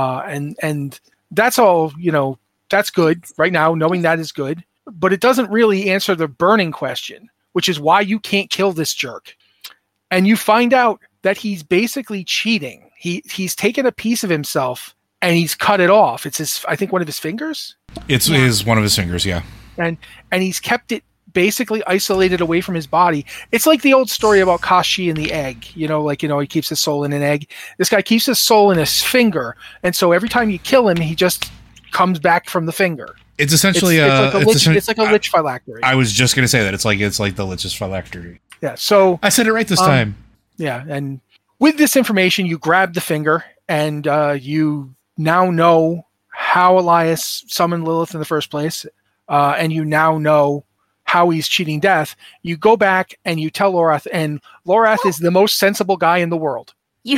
And that's all, that's good right now. Knowing that is good, but it doesn't really answer the burning question, which is why you can't kill this jerk. And you find out that he's basically cheating. He's taken a piece of himself and he's cut it off. It's I think one of his fingers. It's one of his fingers. Yeah. And he's kept it basically isolated away from his body. It's like the old story about Kashi and the egg. He keeps his soul in an egg. This guy keeps his soul in his finger, and so every time you kill him, he just comes back from the finger. It's essentially it's like a lich phylactery. I was just going to say that it's like the lich's phylactery. Yeah. So I said it right this time. Yeah, and with this information, you grab the finger, and you now know how Elias summoned Lilith in the first place, and you now know how he's cheating death. You go back and you tell Lorath, and Lorath is the most sensible guy in the world.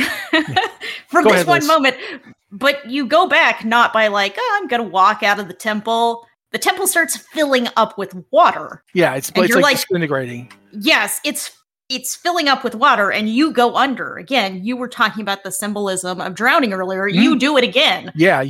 From this one moment, but you go back not by I'm going to walk out of the temple. The temple starts filling up with water. Yeah, it's like disintegrating. Yes, it's filling up with water, and you go under. Again, you were talking about the symbolism of drowning earlier. You do it again. Yeah.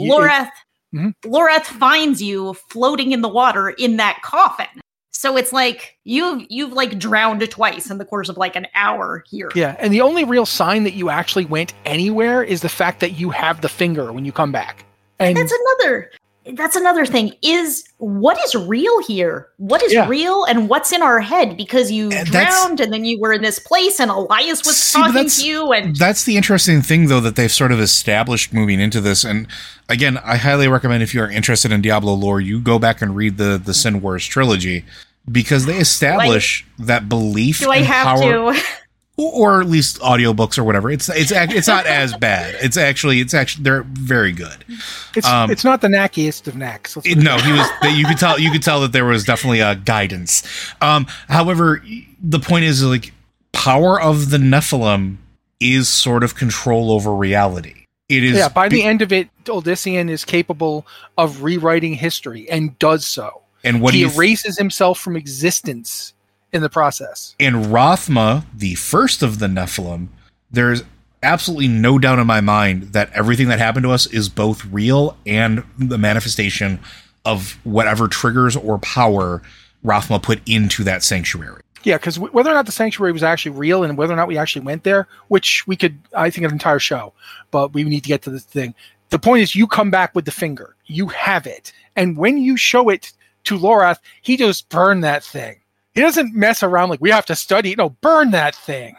Lorath finds you floating in the water in that coffin. So it's like you've drowned twice in the course of an hour here. Yeah, and the only real sign that you actually went anywhere is the fact that you have the finger when you come back. And that's another thing. What is real here? What is real and what's in our head? Because you drowned and then you were in this place and Elias was talking to you. And that's the interesting thing, though, that they've sort of established moving into this. And again, I highly recommend, if you are interested in Diablo lore, you go back and read the Sin Wars trilogy, because they establish that belief in power. Or at least audiobooks or whatever. It's not as bad. It's actually they're very good. It's not the knackiest of knacks. No, you could tell that there was definitely a guidance. However, the point is, power of the Nephilim is sort of control over reality. It is. Yeah, by the end of it, Odyssean is capable of rewriting history and does so. And what he erases himself from existence in the process. In Rathma, the first of the Nephilim, there's absolutely no doubt in my mind that everything that happened to us is both real and the manifestation of whatever triggers or power Rathma put into that sanctuary. Yeah, because whether or not the sanctuary was actually real and whether or not we actually went there, which we could, I think, an entire show, but we need to get to this thing. The point is, you come back with the finger. You have it. And when you show it to Lorath, he just burned that thing. He doesn't mess around we have to study. No, burn that thing.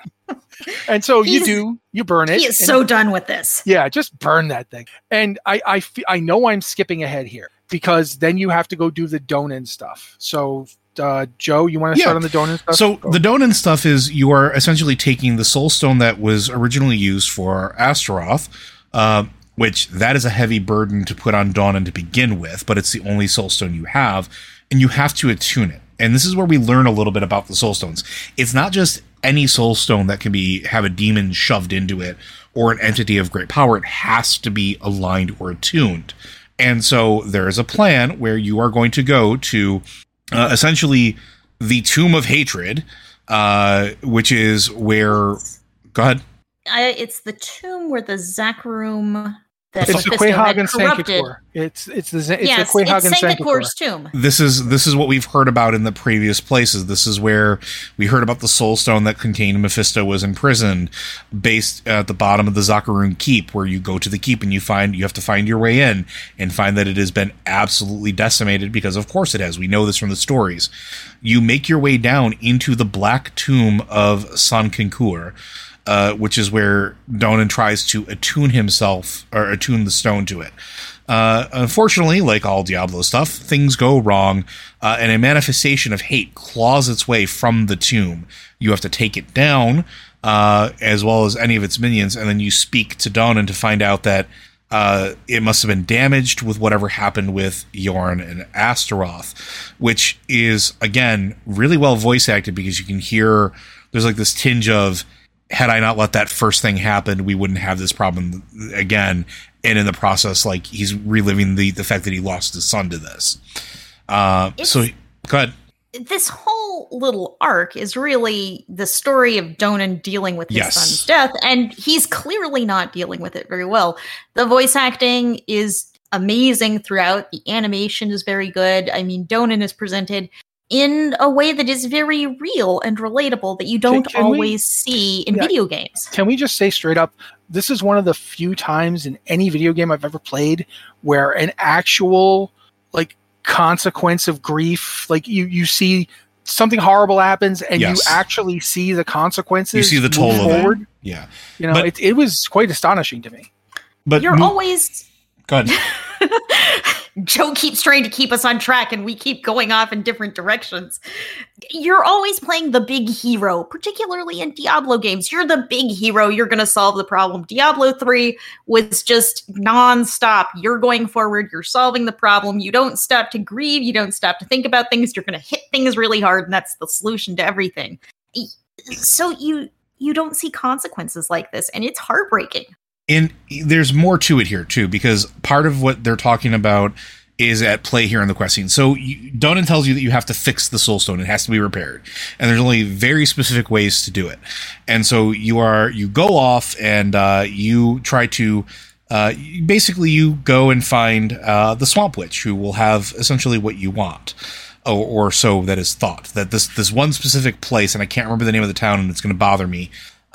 And so you burn it. He is so done with this. Yeah, just burn that thing. And I know I'm skipping ahead here because then you have to go do the Donan stuff. So, Joe, you want to start on the Donan stuff? So the Donan stuff is you are essentially taking the soul stone that was originally used for Astaroth, which that is a heavy burden to put on Donan to begin with, but it's the only soul stone you have, and you have to attune it. And this is where we learn a little bit about the soul stones. It's not just any soul stone that can have a demon shoved into it or an entity of great power. It has to be aligned or attuned. And so there is a plan where you are going to go to essentially the Tomb of Hatred, which is where... Go ahead. It's the tomb where the Zakarum... It's the Quahagen Sancticore. It's the Quahagen Sankicor's tomb. This is what we've heard about in the previous places. This is where we heard about the Soul Stone that contained Mephisto was imprisoned, based at the bottom of the Zakarum Keep, where you go to the keep and you have to find your way in and find that it has been absolutely decimated, because of course it has. We know this from the stories. You make your way down into the Black Tomb of Sankincur, which is where Donan tries to attune himself, or attune the stone to it. Unfortunately, like all Diablo stuff, things go wrong, and a manifestation of hate claws its way from the tomb. You have to take it down, as well as any of its minions, and then you speak to Donan to find out that it must have been damaged with whatever happened with Yorn and Astaroth, which is, again, really well voice acted, because you can hear there's this tinge of, had I not let that first thing happen, we wouldn't have this problem again. And in the process, he's reliving the fact that he lost his son to this. So go ahead. This whole little arc is really the story of Donan dealing with his son's death, and he's clearly not dealing with it very well. The voice acting is amazing throughout. The animation is very good. I mean, Donan is presented in a way that is very real and relatable that you don't always see in video games. Can we just say straight up, this is one of the few times in any video game I've ever played where an actual consequence of grief, you see something horrible happens and Yes. you actually see the consequences. You see the toll move of it. forward. Yeah. You know, But- it was quite astonishing to me. But You're always. Go ahead. Joe keeps trying to keep us on track and we keep going off in different directions. You're always playing the big hero, particularly in Diablo games. You're the big hero. You're going to solve the problem. Diablo 3 was just nonstop. You're going forward. You're solving the problem. You don't stop to grieve. You don't stop to think about things. You're going to hit things really hard, and that's the solution to everything. So you don't see consequences like this, and it's heartbreaking. And there's more to it here too, because part of what they're talking about is at play here in the quest scene. So Donan tells you that you have to fix the soul stone. It has to be repaired. And there's only very specific ways to do it. And so you go off and you try to basically you go and find the Swamp Witch, who will have essentially what you want. Or so that is thought. That this one specific place, and I can't remember the name of the town, and it's going to bother me.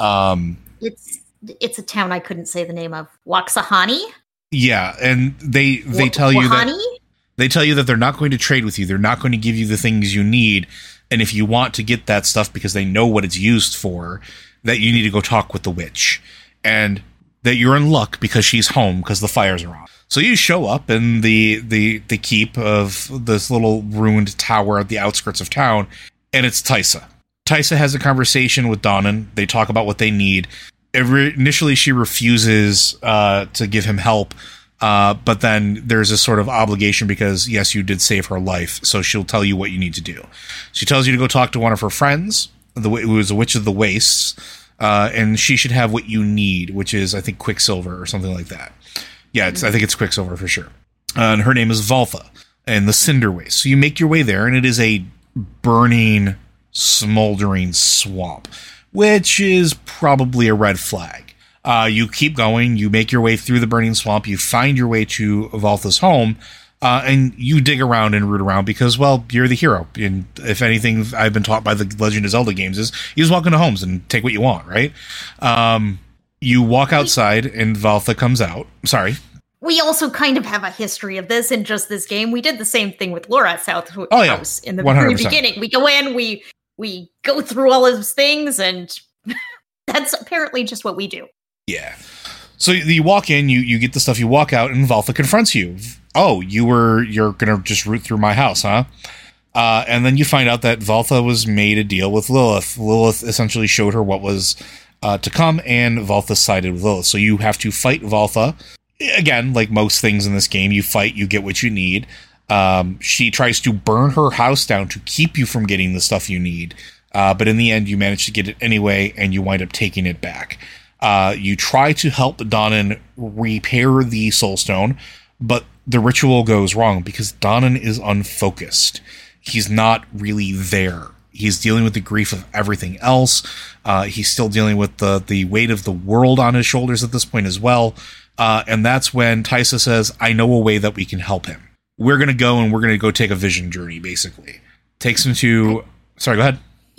It's a town I couldn't say the name of. Waxahani? Yeah, and they tell you that Wahani? they tell you that they're not going to trade with you. They're not going to give you the things you need. And if you want to get that stuff because they know what it's used for, that you need to go talk with the witch. And that you're in luck because she's home because the fires are on. So you show up in the keep of this little ruined tower at the outskirts of town, and it's Taisa. Taisa has a conversation with Donan. They talk about what they need. Initially, she refuses to give him help, but then there's a sort of obligation because, yes, you did save her life, so she'll tell you what you need to do. She tells you to go talk to one of her friends, who is a Witch of the Wastes, and she should have what you need, which is, I think, Quicksilver or something like that. Yeah, I think it's Quicksilver for sure. And her name is Valtha, and the Cinder Waste. So you make your way there, and it is a burning, smoldering swamp, which is probably a red flag. You keep going, you make your way through the burning swamp, you find your way to Valtha's home, and you dig around and root around because, well, you're the hero. And if anything I've been taught by the Legend of Zelda games is you just walk into homes and take what you want, right? You walk outside and Valtha comes out. Sorry. We also kind of have a history of this in just this game. We did the same thing with Laura South House in the 100%. very beginning. We go in, we go through all those things, and that's apparently just what we do. Yeah. So you walk in, you get the stuff, you walk out, and Valtha confronts you. Oh, you're gonna just root through my house, huh? And then you find out that Valtha was made a deal with Lilith. Lilith essentially showed her what was to come, and Valtha sided with Lilith. So you have to fight Valtha. Again, like most things in this game, you fight, you get what you need. She tries to burn her house down to keep you from getting the stuff you need. But in the end, you manage to get it anyway, and you wind up taking it back. You try to help Donan repair the Soul Stone, but the ritual goes wrong because Donan is unfocused. He's not really there. He's dealing with the grief of everything else. He's still dealing with the weight of the world on his shoulders at this point as well. And that's when Taisa says, I know a way that we can help him. We're going to go and we're going to go take a vision journey, basically. Takes him to... Sorry, go ahead.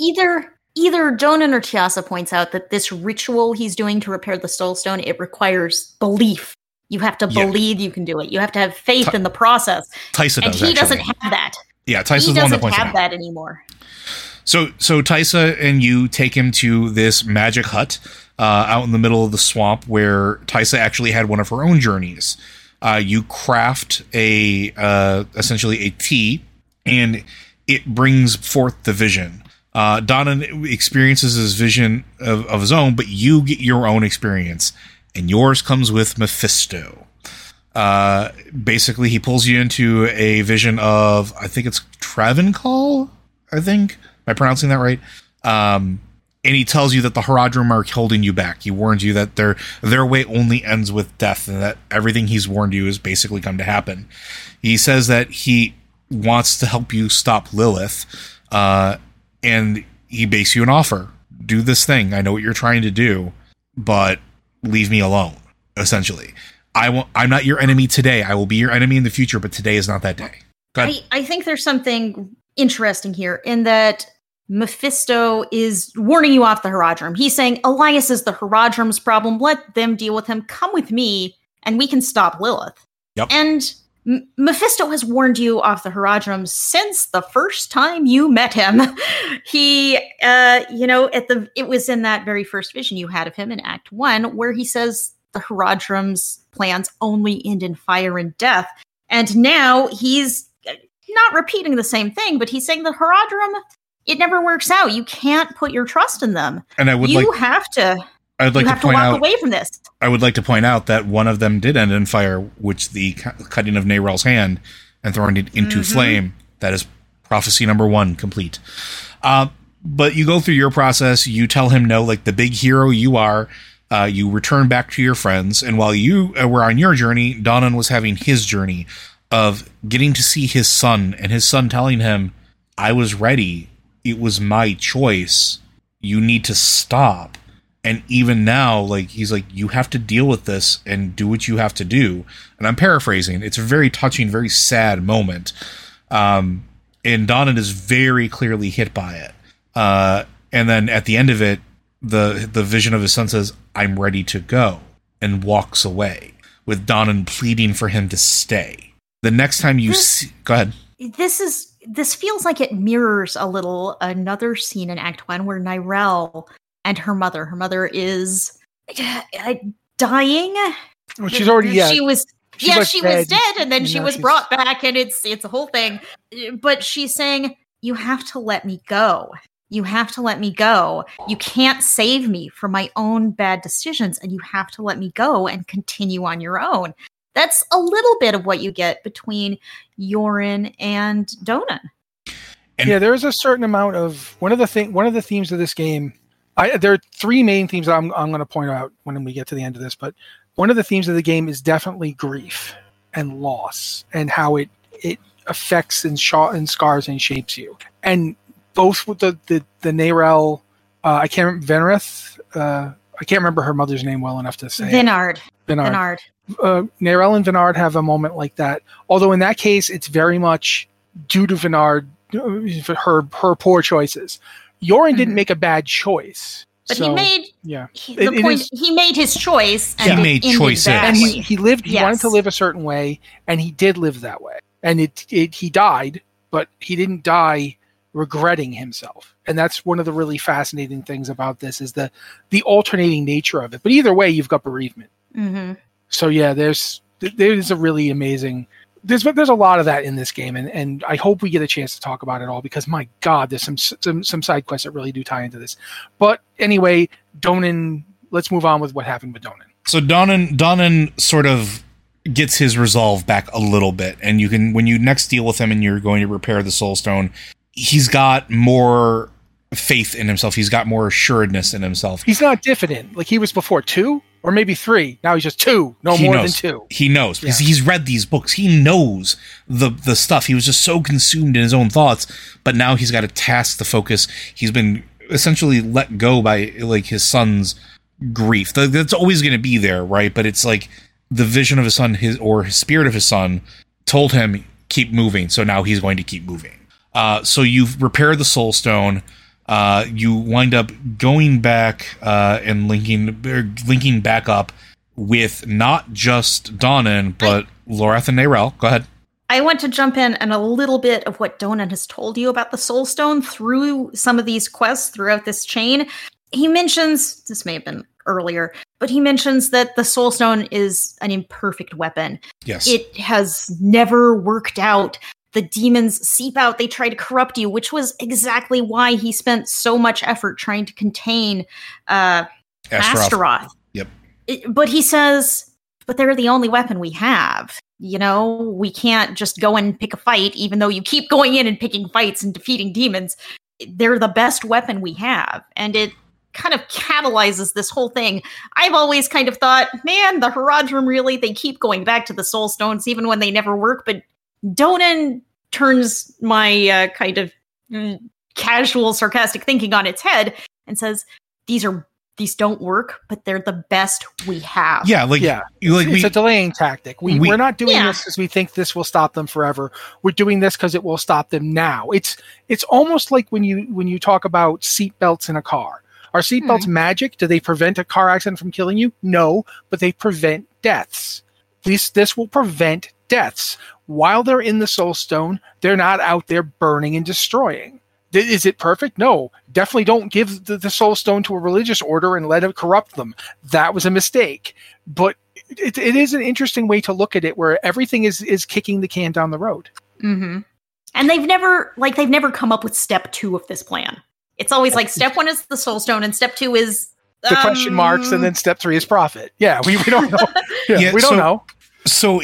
Either Donan or Tiasa points out that this ritual he's doing to repair the Soul Stone, it requires belief. You have to believe you can do it. You have to have faith in the process. Taisa does, and he doesn't have that. Yeah, Taisa's the one that points it out. He doesn't have that anymore. So Taisa and you take him to this magic hut out in the middle of the swamp where Taisa actually had one of her own journeys. You craft essentially a tea, and it brings forth the vision. Donan experiences his vision of his own, but you get your own experience, and yours comes with Mephisto. Basically, he pulls you into a vision of, I think it's Travancore, I think. Am I pronouncing that right? And he tells you that the Haradrim are holding you back. He warns you that their way only ends with death, and that everything he's warned you has basically come to happen. He says that he wants to help you stop Lilith, and he makes you an offer. Do this thing. I know what you're trying to do, but leave me alone, essentially. I'm not your enemy today. I will be your enemy in the future, but today is not that day. Go ahead. I think there's something interesting here in that Mephisto is warning you off the Haradrim. He's saying, Elias is the Haradrim's problem. Let them deal with him. Come with me, and we can stop Lilith. Yep. And Mephisto has warned you of the Haradrim since the first time you met him. He, it was in that very first vision you had of him in Act 1, where he says the Haradrim's plans only end in fire and death. And now he's not repeating the same thing, but he's saying the Haradrim, it never works out. You can't put your trust in them. And you have to walk away from this. I would like to point out that one of them did end in fire, which the cutting of Nerel's hand and throwing it into flame. That is prophecy number 1 complete. But you go through your process. You tell him no, like the big hero you are. You return back to your friends. And while you were on your journey, Donan was having his journey of getting to see his son, and his son telling him, I was ready. It was my choice. You need to stop. And even now, like, he's like, you have to deal with this and do what you have to do. And I'm paraphrasing. It's a very touching, very sad moment. And Donan is very clearly hit by it. And then at the end of it, the vision of his son says, I'm ready to go, and walks away, with Donan pleading for him to stay. The next time you see... Go ahead. This feels like it mirrors a little another scene in Act 1 where Nyrelle and her mother is dying. Well, she's already she was dead, and then she was brought back, and it's a whole thing. But she's saying, you have to let me go. You have to let me go. You can't save me from my own bad decisions, and you have to let me go and continue on your own. That's a little bit of what you get between Yoren and Donan. Yeah, there is a certain amount of one of the themes of this game. There are 3 main themes that I'm going to point out when we get to the end of this, but one of the themes of the game is definitely grief and loss, and how it affects and scars and shapes you. And both with the Nerel, I can't remember Venrith. I can't remember her mother's name well enough to say Vinard. Nerel and Vinard have a moment like that. Although in that case, it's very much due to Vinard, her poor choices. Yoren didn't make a bad choice. But he made he made his choice. And he made choices. And he lived. He wanted to live a certain way, and he did live that way. And he died, but he didn't die regretting himself. And that's one of the really fascinating things about this is the alternating nature of it. But either way, you've got bereavement. Mm-hmm. So yeah, there's a really amazing. There's a lot of that in this game, and I hope we get a chance to talk about it all, because my God, there's some side quests that really do tie into this. But anyway, Donan. Let's move on with what happened with Donan. So Donan sort of gets his resolve back a little bit, and you can, when you next deal with him and you're going to repair the Soul Stone, he's got more faith in himself. He's got more assuredness in himself. He's not diffident like he was before. 2 or maybe 3. Now he's just 2. More than 2. He knows because he's read these books. He knows the stuff. He was just so consumed in his own thoughts, but now he's got a task to focus. He's been essentially let go by like his son's grief. That's always going to be there, right? But it's like the vision of his son, his spirit of his son told him, keep moving. So now he's going to keep moving. So you've repaired the Soul Stone. You wind up going back and linking back up with not just Donan, but Loreth and Nerel. Go ahead. I want to jump in and a little bit of what Donan has told you about the Soul Stone through some of these quests throughout this chain. He mentions, this may have been earlier, but he mentions that the Soul Stone is an imperfect weapon. Yes. It has never worked out. The demons seep out, they try to corrupt you, which was exactly why he spent so much effort trying to contain Astaroth. Yep. But he says, but they're the only weapon we have. You know, we can't just go and pick a fight, even though you keep going in and picking fights and defeating demons. They're the best weapon we have. And it kind of catalyzes this whole thing. I've always kind of thought, man, the Haradrim really, they keep going back to the Soul Stones even when they never work. But Donan turns my kind of casual, sarcastic thinking on its head and says, these don't work, but they're the best we have. Yeah, it's a delaying tactic. We're not doing this because we think this will stop them forever. We're doing this because it will stop them now. It's almost like when you talk about seatbelts in a car. Are seatbelts magic? Do they prevent a car accident from killing you? No, but they prevent deaths. This will prevent deaths. While they're in the Soul Stone, they're not out there burning and destroying. Is it perfect? No. Definitely don't give the Soul Stone to a religious order and let it corrupt them. That was a mistake. But it is an interesting way to look at it, where everything is kicking the can down the road. Mm-hmm. And they've never come up with step 2 of this plan. It's always like step 1 is the Soul Stone, and step 2 is the question marks, and then step 3 is profit. Yeah, we don't know. We don't know. So,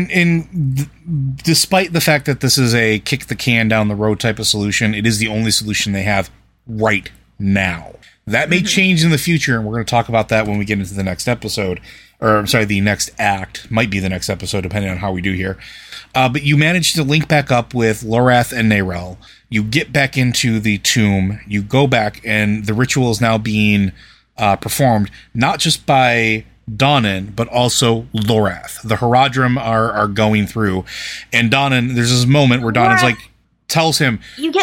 despite the fact that this is a kick the can down the road type of solution, it is the only solution they have right now. That may change in the future, and we're going to talk about that when we get into the next episode. Or, I'm sorry, the next act. Might be the next episode, depending on how we do here. But you manage to link back up with Lorath and Neyrelle. You get back into the tomb. You go back, and the ritual is now being performed, not just by Donnan, but also Lorath. The Haradrim are going through, and Donnan, there's this moment where Donnan's like, tells him,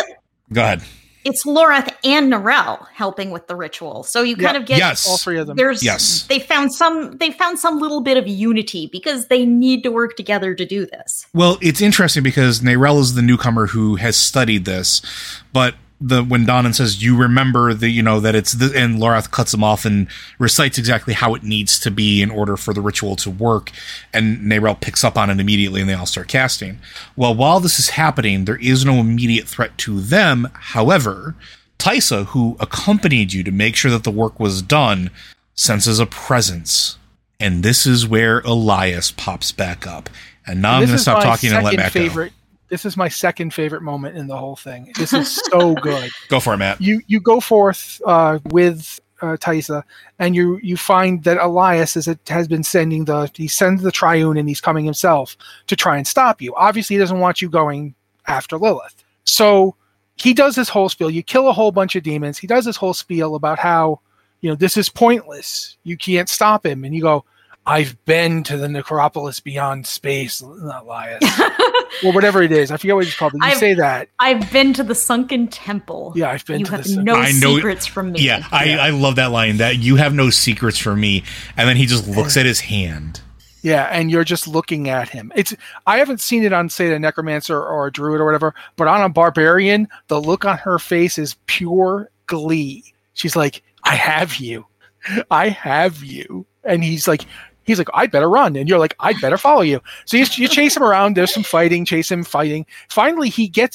go ahead. It's Lorath and Neyrelle helping with the ritual, so you kind of get all 3 of them. They found some little bit of unity because they need to work together to do this. Well, it's interesting because Neyrelle is the newcomer who has studied this, but when Donnan says, you remember that it's the, and Lorath cuts him off and recites exactly how it needs to be in order for the ritual to work, and Neyrelle picks up on it immediately, and they all start casting. Well, while this is happening, there is no immediate threat to them. However, Taissa, who accompanied you to make sure that the work was done, senses a presence. And this is where Elias pops back up. And now I'm going to stop talking and let Matt go. This is my second favorite moment in the whole thing. This is so good. Go for it, Matt. You go forth with Taissa, and you find that Elias has been sending he sends the Triune, and he's coming himself to try and stop you. Obviously, he doesn't want you going after Lilith. So he does this whole spiel. You kill a whole bunch of demons. He does this whole spiel about how, this is pointless. You can't stop him. And you go, I've been to the Necropolis beyond space, Elias. Or whatever it is. I forget what it's called, but you say that. I've been to the sunken temple. Yeah, I've been you to the sunken temple. You have no secrets from me. Yeah, I love that line, that you have no secrets from me. And then he just looks at his hand. Yeah, and you're just looking at him. I haven't seen it on, say, a necromancer or a druid or whatever, but on a barbarian, the look on her face is pure glee. She's like, I have you. I have you. And he's like, I'd better run. And you're like, I'd better follow you. So you chase him around. There's some fighting, chase him, fighting. Finally, he does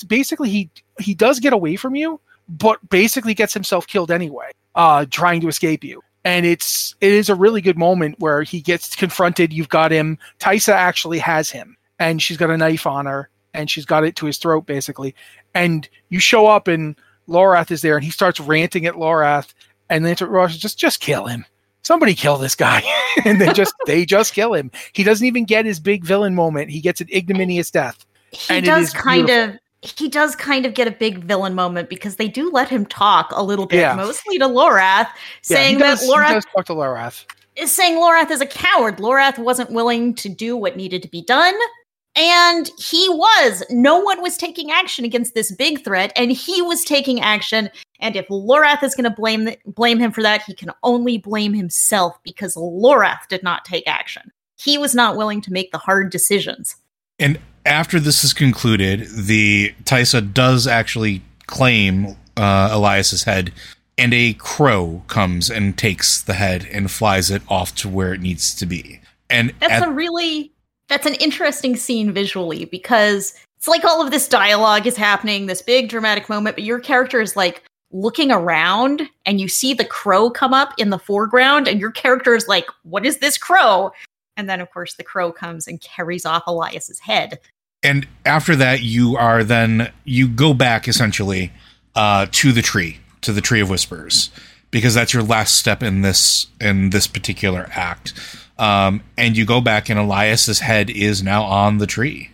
get away from you, but basically gets himself killed anyway, trying to escape you. And it is a really good moment where he gets confronted. You've got him. Taissa actually has him, and she's got a knife on her, and she's got it to his throat, basically. And you show up, and Lorath is there, and he starts ranting at Lorath, and then Lorath just kill him. Somebody kill this guy. And they just kill him. He doesn't even get his big villain moment. He gets an ignominious death. He does kind of get a big villain moment because they do let him talk a little bit, mostly to Lorath, saying that Lorath does talk to Lorath. Is saying Lorath is a coward. Lorath wasn't willing to do what needed to be done. And he was. No one was taking action against this big threat, and he was taking action. And if Lorath is going to blame him for that, he can only blame himself because Lorath did not take action. He was not willing to make the hard decisions. And after this is concluded, the Taissa does actually claim Elias's head, and a crow comes and takes the head and flies it off to where it needs to be. And that's an interesting scene visually because it's like all of this dialogue is happening, this big dramatic moment, but your character is like looking around and you see the crow come up in the foreground and your character is like, what is this crow? And then of course the crow comes and carries off Elias's head. And after that, you go back essentially to the Tree of Whispers, because that's your last step in this particular act. And you go back, and Elias's head is now on the tree.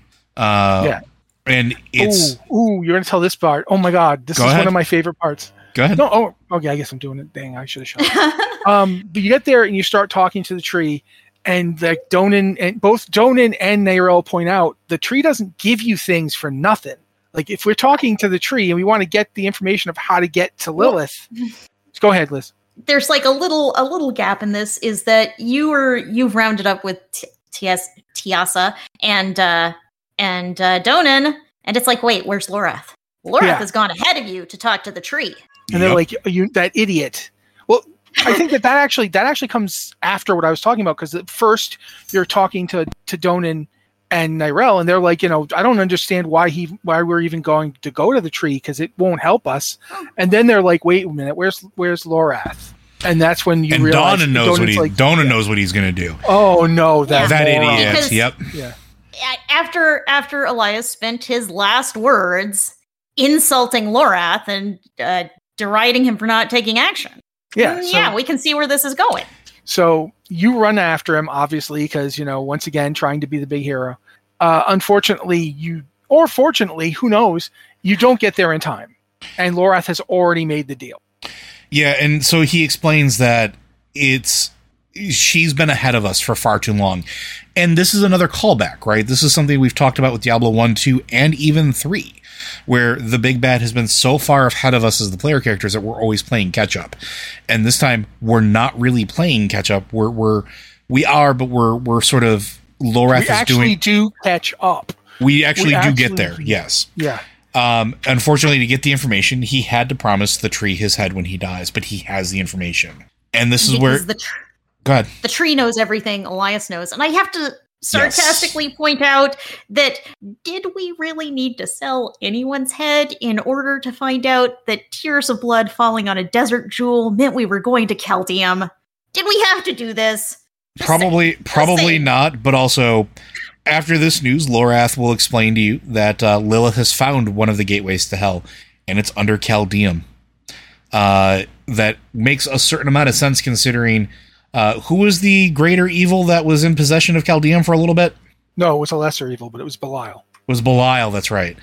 And it's you're gonna tell this part. Oh my god, this is one of my favorite parts. Go ahead. No, okay, I guess I'm doing it. Dang, I should have shown. But you get there and you start talking to the tree, and like both Donnan and Neyrelle point out, the tree doesn't give you things for nothing. Like if we're talking to the tree and we want to get the information of how to get to Lilith, go ahead, Liz. There's like a little gap in this is that you've rounded up with Tiasa and Donan, and it's like, wait, where's Lorath? Lorath has gone ahead of you to talk to the tree. And they're like, you that idiot. Well, I think that actually comes after what I was talking about, because at first you're talking to Donan and Nyrel, and they're like, I don't understand why we're even going to go to the tree, because it won't help us. And then they're like, wait a minute, where's Lorath? And that's when you realize Donan knows what he's going to do. Oh no, that idiot. Because, yep. Yeah. After Elias spent his last words insulting Lorath and deriding him for not taking action. Yeah. We can see where this is going. So you run after him, obviously, because, once again, trying to be the big hero. Unfortunately, or fortunately, who knows, you don't get there in time. And Lorath has already made the deal. Yeah, and so he explains that she's been ahead of us for far too long. And this is another callback, right? This is something we've talked about with Diablo 1, 2, and even 3, where the big bad has been so far ahead of us as the player characters that we're always playing catch up. And this time we're not really playing catch up. We are, but we're sort of Lorath do catch up. We actually do get there. Yes. Yeah. Unfortunately, to get the information, he had to promise the tree his head when he dies, but he has the information. And this is where go ahead. The tree knows everything Elias knows. And I have to sarcastically point out that did we really need to sell anyone's head in order to find out that tears of blood falling on a desert jewel meant we were going to Chaldeum? Did we have to do this? Probably not, but also after this news, Lorath will explain to you that Lilith has found one of the gateways to hell, and it's under Chaldeum. That makes a certain amount of sense considering who was the greater evil that was in possession of Chaldeum for a little bit? No, it was a lesser evil, but it was Belial. That's right.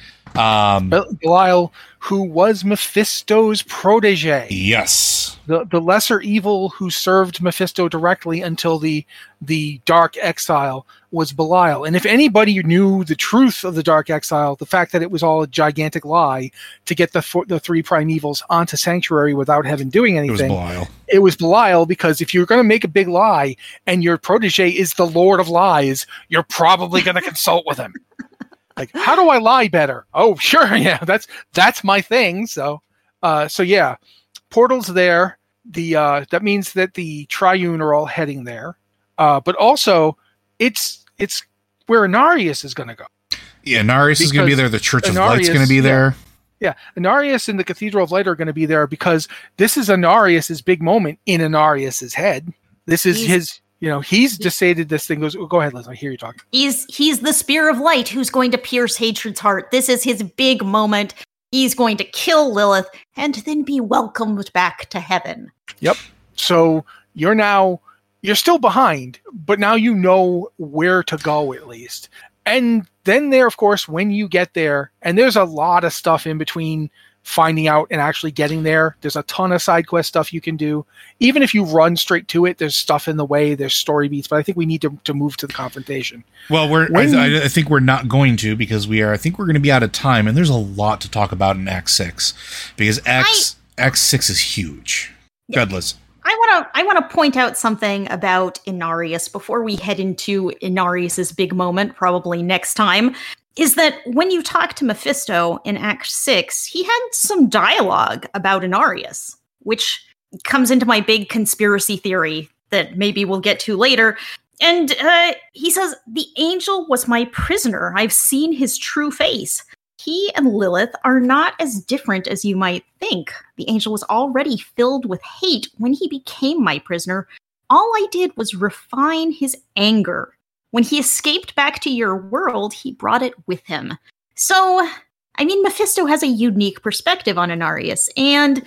Belial, who was Mephisto's protege. Yes. The lesser evil who served Mephisto directly until the Dark Exile was Belial. And if anybody knew the truth of the Dark Exile, the fact that it was all a gigantic lie to get the three primevals onto Sanctuary without Heaven doing anything, it was Belial, because if you're going to make a big lie and your protege is the Lord of Lies, you're probably going to consult with him. Like, how do I lie better? Oh, sure, yeah, that's my thing. So yeah, Portal's there. That means that the Triune are all heading there. But also, it's where Inarius is going to go. Yeah, Inarius is going to be there. The Church of Light's going to be there. Yeah, Inarius and the Cathedral of Light are going to be there because this is Inarius's big moment in Inarius's head. This is his. He's decided this thing goes. Go ahead, Liz. I hear you talking. He's the Spear of Light who's going to pierce Hatred's heart. This is his big moment. He's going to kill Lilith and then be welcomed back to heaven. Yep. So you're still behind, but now you know where to go at least. And then there, of course, when you get there, and there's a lot of stuff in between finding out and actually getting there. There's a ton of side quest stuff you can do. Even if you run straight to it, there's stuff in the way, there's story beats, but I think we need to move to the confrontation. Well, I think we're not going to, because I think we're going to be out of time, and there's a lot to talk about in Act 6, because Act 6 is huge. Yeah. Good, Liz. I want to point out something about Inarius before we head into Inarius's big moment, probably next time. Is that when you talk to Mephisto in Act 6, he had some dialogue about Inarius, which comes into my big conspiracy theory that maybe we'll get to later. And he says, the angel was my prisoner. I've seen his true face. He and Lilith are not as different as you might think. The angel was already filled with hate when he became my prisoner. All I did was refine his anger. When he escaped back to your world, he brought it with him. So, Mephisto has a unique perspective on Inarius, and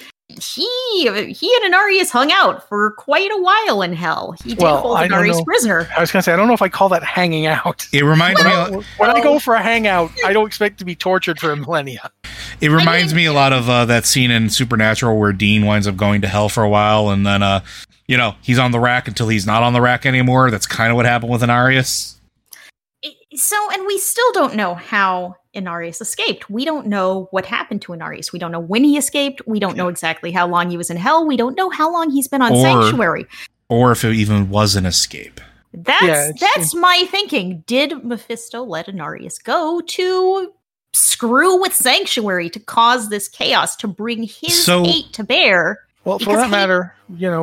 he and Inarius hung out for quite a while in hell. He did hold Inarius prisoner. I was going to say, I don't know if I call that hanging out. It reminds me... When I go for a hangout, I don't expect to be tortured for millennia. It reminds me a lot of that scene in Supernatural where Dean winds up going to hell for a while, and then... he's on the rack until he's not on the rack anymore. That's kind of what happened with Inarius. And we still don't know how Inarius escaped. We don't know what happened to Inarius. We don't know when he escaped. We don't know exactly how long he was in hell. We don't know how long he's been on Sanctuary. Or if it even was an escape. That's my thinking. Did Mephisto let Inarius go to screw with Sanctuary, to cause this chaos, to bring his hate to bear? Well, for that matter,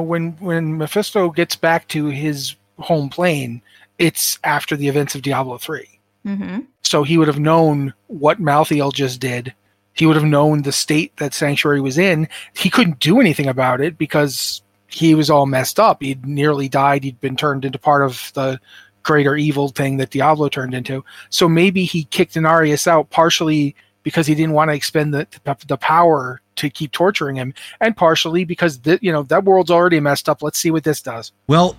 when Mephisto gets back to his home plane, it's after the events of Diablo 3. Mm-hmm. So he would have known what Malthael just did. He would have known the state that Sanctuary was in. He couldn't do anything about it because he was all messed up. He'd nearly died. He'd been turned into part of the greater evil thing that Diablo turned into. So maybe he kicked Inarius out partially because he didn't want to expend the power to keep torturing him, and partially because that world's already messed up. Let's see what this does. Well,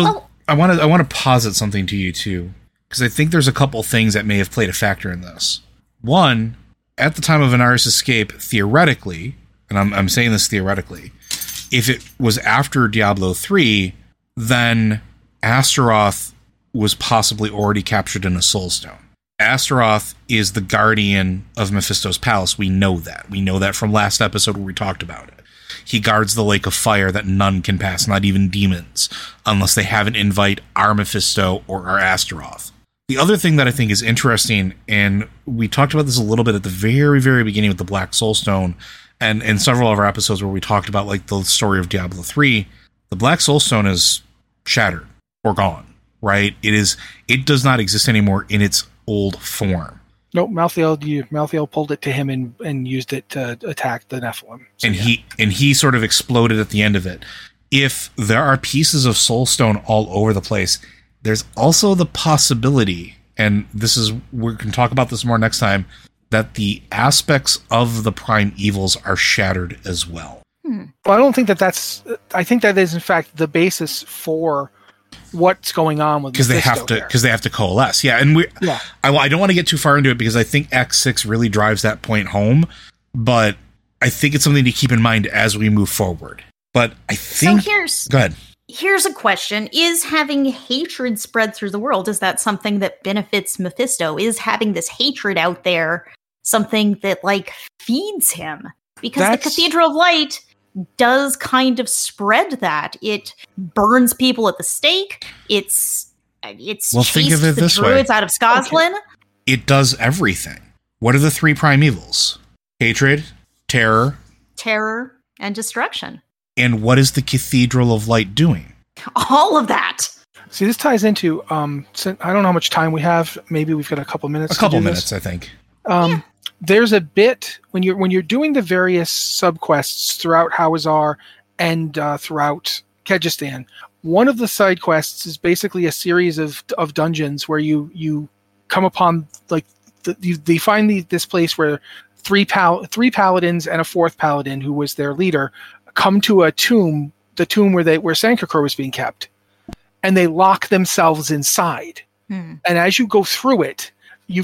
I want to posit something to you too, because I think there's a couple things that may have played a factor in this. One, at the time of Inarius' escape, theoretically, and I'm saying this theoretically, if it was after Diablo 3, then Astaroth was possibly already captured in a Soulstone. Astaroth is the guardian of Mephisto's palace. We know that. We know that from last episode where we talked about it. He guards the lake of fire that none can pass, not even demons, unless they have an invite our Mephisto or our Astaroth. The other thing that I think is interesting, and we talked about this a little bit at the very, very beginning with the Black Soulstone, and in several of our episodes where we talked about like the story of Diablo 3, the Black Soulstone is shattered or gone, right? It does not exist anymore in its old form. Nope, Malthael pulled it to him and used it to attack the Nephilim. So, he sort of exploded at the end of it. If there are pieces of Soulstone all over the place, there's also the possibility, and we can talk about this more next time, that the aspects of the prime evils are shattered as well. Well, I don't think I think that is in fact the basis for what's going on with because they have to coalesce. Yeah, and I don't want to get too far into it because I think X6 really drives that point home, but I think it's something to keep in mind as we move forward. But I think go ahead. Here's a question. Is having hatred spread through the world, is that something that benefits Mephisto? Is having this hatred out there something that feeds him? Because the Cathedral of Light does kind of spread that. It burns people at the stake. It's think of it the this druids way. Out of Scotland. Okay. It does everything. What are the three prime evils? Hatred, terror, and destruction. And what is the Cathedral of Light doing? All of that. See, this ties into I don't know how much time we have. Maybe we've got a couple minutes. I think. There's a bit when you're doing the various subquests throughout Hawazar and throughout Kyrgyzstan. One of the side quests is basically a series of dungeons where you come upon they find this place where three paladins and a fourth paladin who was their leader come to a tomb, the tomb where Sankakor was being kept, and they lock themselves inside. And as you go through it, you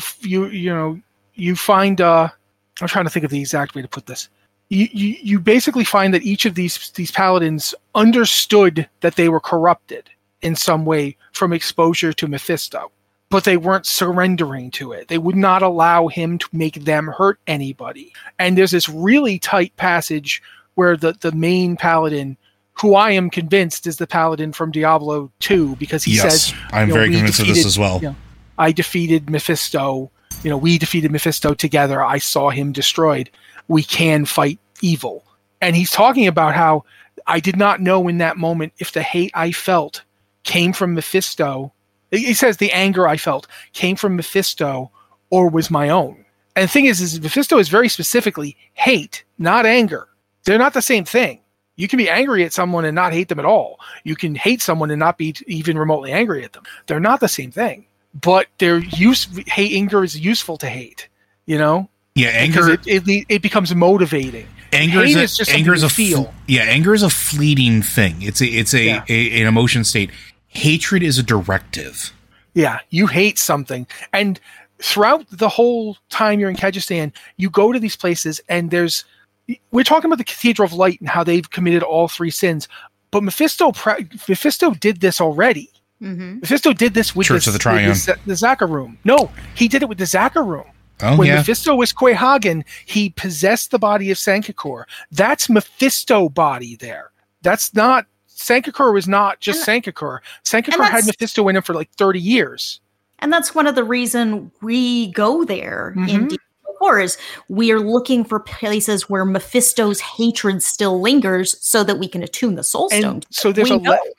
find I'm trying to think of the exact way to put this. You basically find that each of these paladins understood that they were corrupted in some way from exposure to Mephisto, but they weren't surrendering to it. They would not allow him to make them hurt anybody. And there's this really tight passage where the main paladin, who I am convinced is the paladin from Diablo 2, because he says, I'm very convinced of this as well. I defeated Mephisto. We defeated Mephisto together. I saw him destroyed. We can fight evil. And he's talking about how I did not know in that moment if the hate I felt came from Mephisto. He says the anger I felt came from Mephisto or was my own. And the thing is Mephisto is very specifically hate, not anger. They're not the same thing. You can be angry at someone and not hate them at all. You can hate someone and not be even remotely angry at them. They're not the same thing. But anger is useful to hate, Yeah, anger. Because it becomes motivating. Anger is a fleeting thing. It's an emotion state. Hatred is a directive. Yeah, you hate something, and throughout the whole time you're in Kyrgyzstan, you go to these places, and we're talking about the Cathedral of Light and how they've committed all three sins, but Mephisto did this already. Mm-hmm. Mephisto did this with Church of the Triune. The Zakarum. No, he did it with the Zakarum. When Mephisto was Quehagen, he possessed the body of Sankakor. That's Mephisto body there. That's not Sankakor was not just Sankakor. Sankakor had Mephisto in him for like 30 years. And that's one of the reasons we go there in Diablo 4 is we are looking for places where Mephisto's hatred still lingers so that we can attune the Soul Stone. And so there's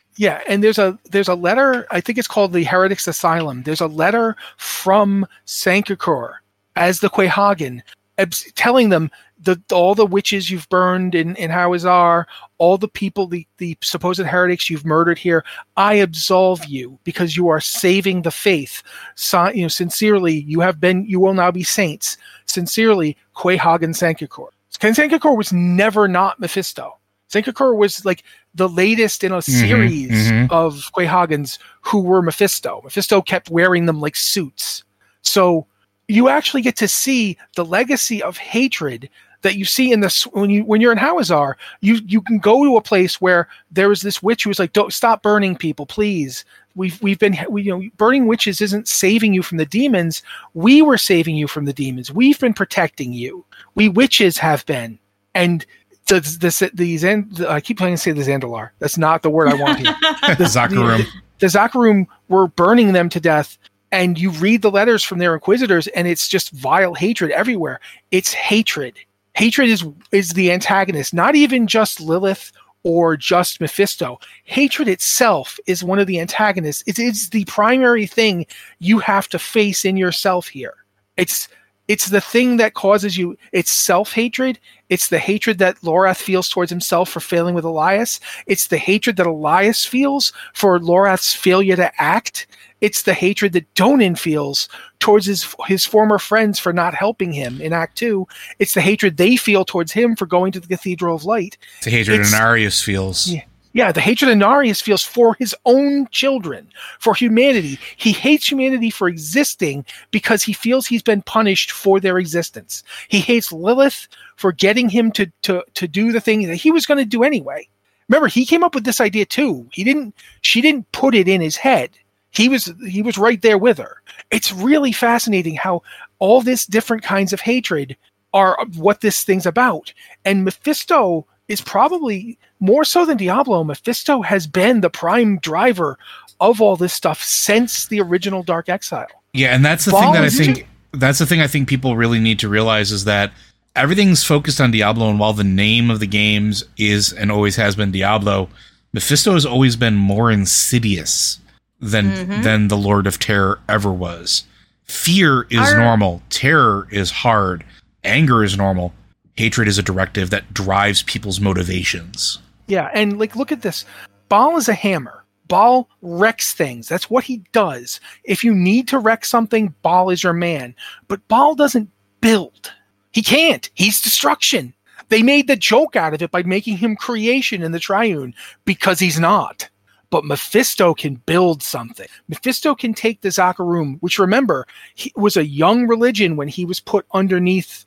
there's a letter, I think it's called the Heretics Asylum. There's a letter from Sankakor as the Quahagen telling them all the witches you've burned in Hawazar, all the people, the supposed heretics you've murdered here, I absolve you because you are saving the faith. Sincerely, you will now be saints. Sincerely, Quahagen Sankakor. Sankakor was never not Mephisto. Sankakor was like the latest in a series of Quahagens who were Mephisto. Mephisto kept wearing them like suits. So you actually get to see the legacy of hatred that you see in this when you're in Hawazar. You can go to a place where there was this witch who was like, "Don't stop burning people, please. Burning witches isn't saving you from the demons. We were saving you from the demons. We've been protecting you. We witches have been." And I keep trying to say the Zandalar. That's not the word I want here. The Zakarum. The Zakarum were burning them to death. And you read the letters from their inquisitors, and it's just vile hatred everywhere. It's hatred. Hatred is the antagonist, not even just Lilith or just Mephisto. Hatred itself is one of the antagonists. It's the primary thing you have to face in yourself here. It's the thing that causes you. It's self-hatred. It's the hatred that Lorath feels towards himself for failing with Elias. It's the hatred that Elias feels for Lorath's failure to act. It's the hatred that Donan feels towards his former friends for not helping him in Act 2. It's the hatred they feel towards him for going to the Cathedral of Light. The hatred Inarius feels. Yeah, the hatred Inarius feels for his own children, for humanity. He hates humanity for existing because he feels he's been punished for their existence. He hates Lilith for getting him to do the thing that he was going to do anyway. Remember, he came up with this idea too. She didn't put it in his head. He was right there with her. It's really fascinating how all this different kinds of hatred are what this thing's about. And Mephisto is probably more so than Diablo. Mephisto has been the prime driver of all this stuff since the original Dark Exile. Yeah, and that's the thing I think people really need to realize is that everything's focused on Diablo, and while the name of the games is and always has been Diablo, Mephisto has always been more insidious than the Lord of Terror ever was. Fear is normal. Terror is hard. Anger is normal. Hatred is a directive that drives people's motivations. Yeah, and look at this. Baal is a hammer. Baal wrecks things. That's what he does. If you need to wreck something, Baal is your man. But Baal doesn't build. He can't. He's destruction. They made the joke out of it by making him creation in the Triune because he's not. But Mephisto can build something. Mephisto can take the Zakarum, which, remember, he was a young religion when he was put underneath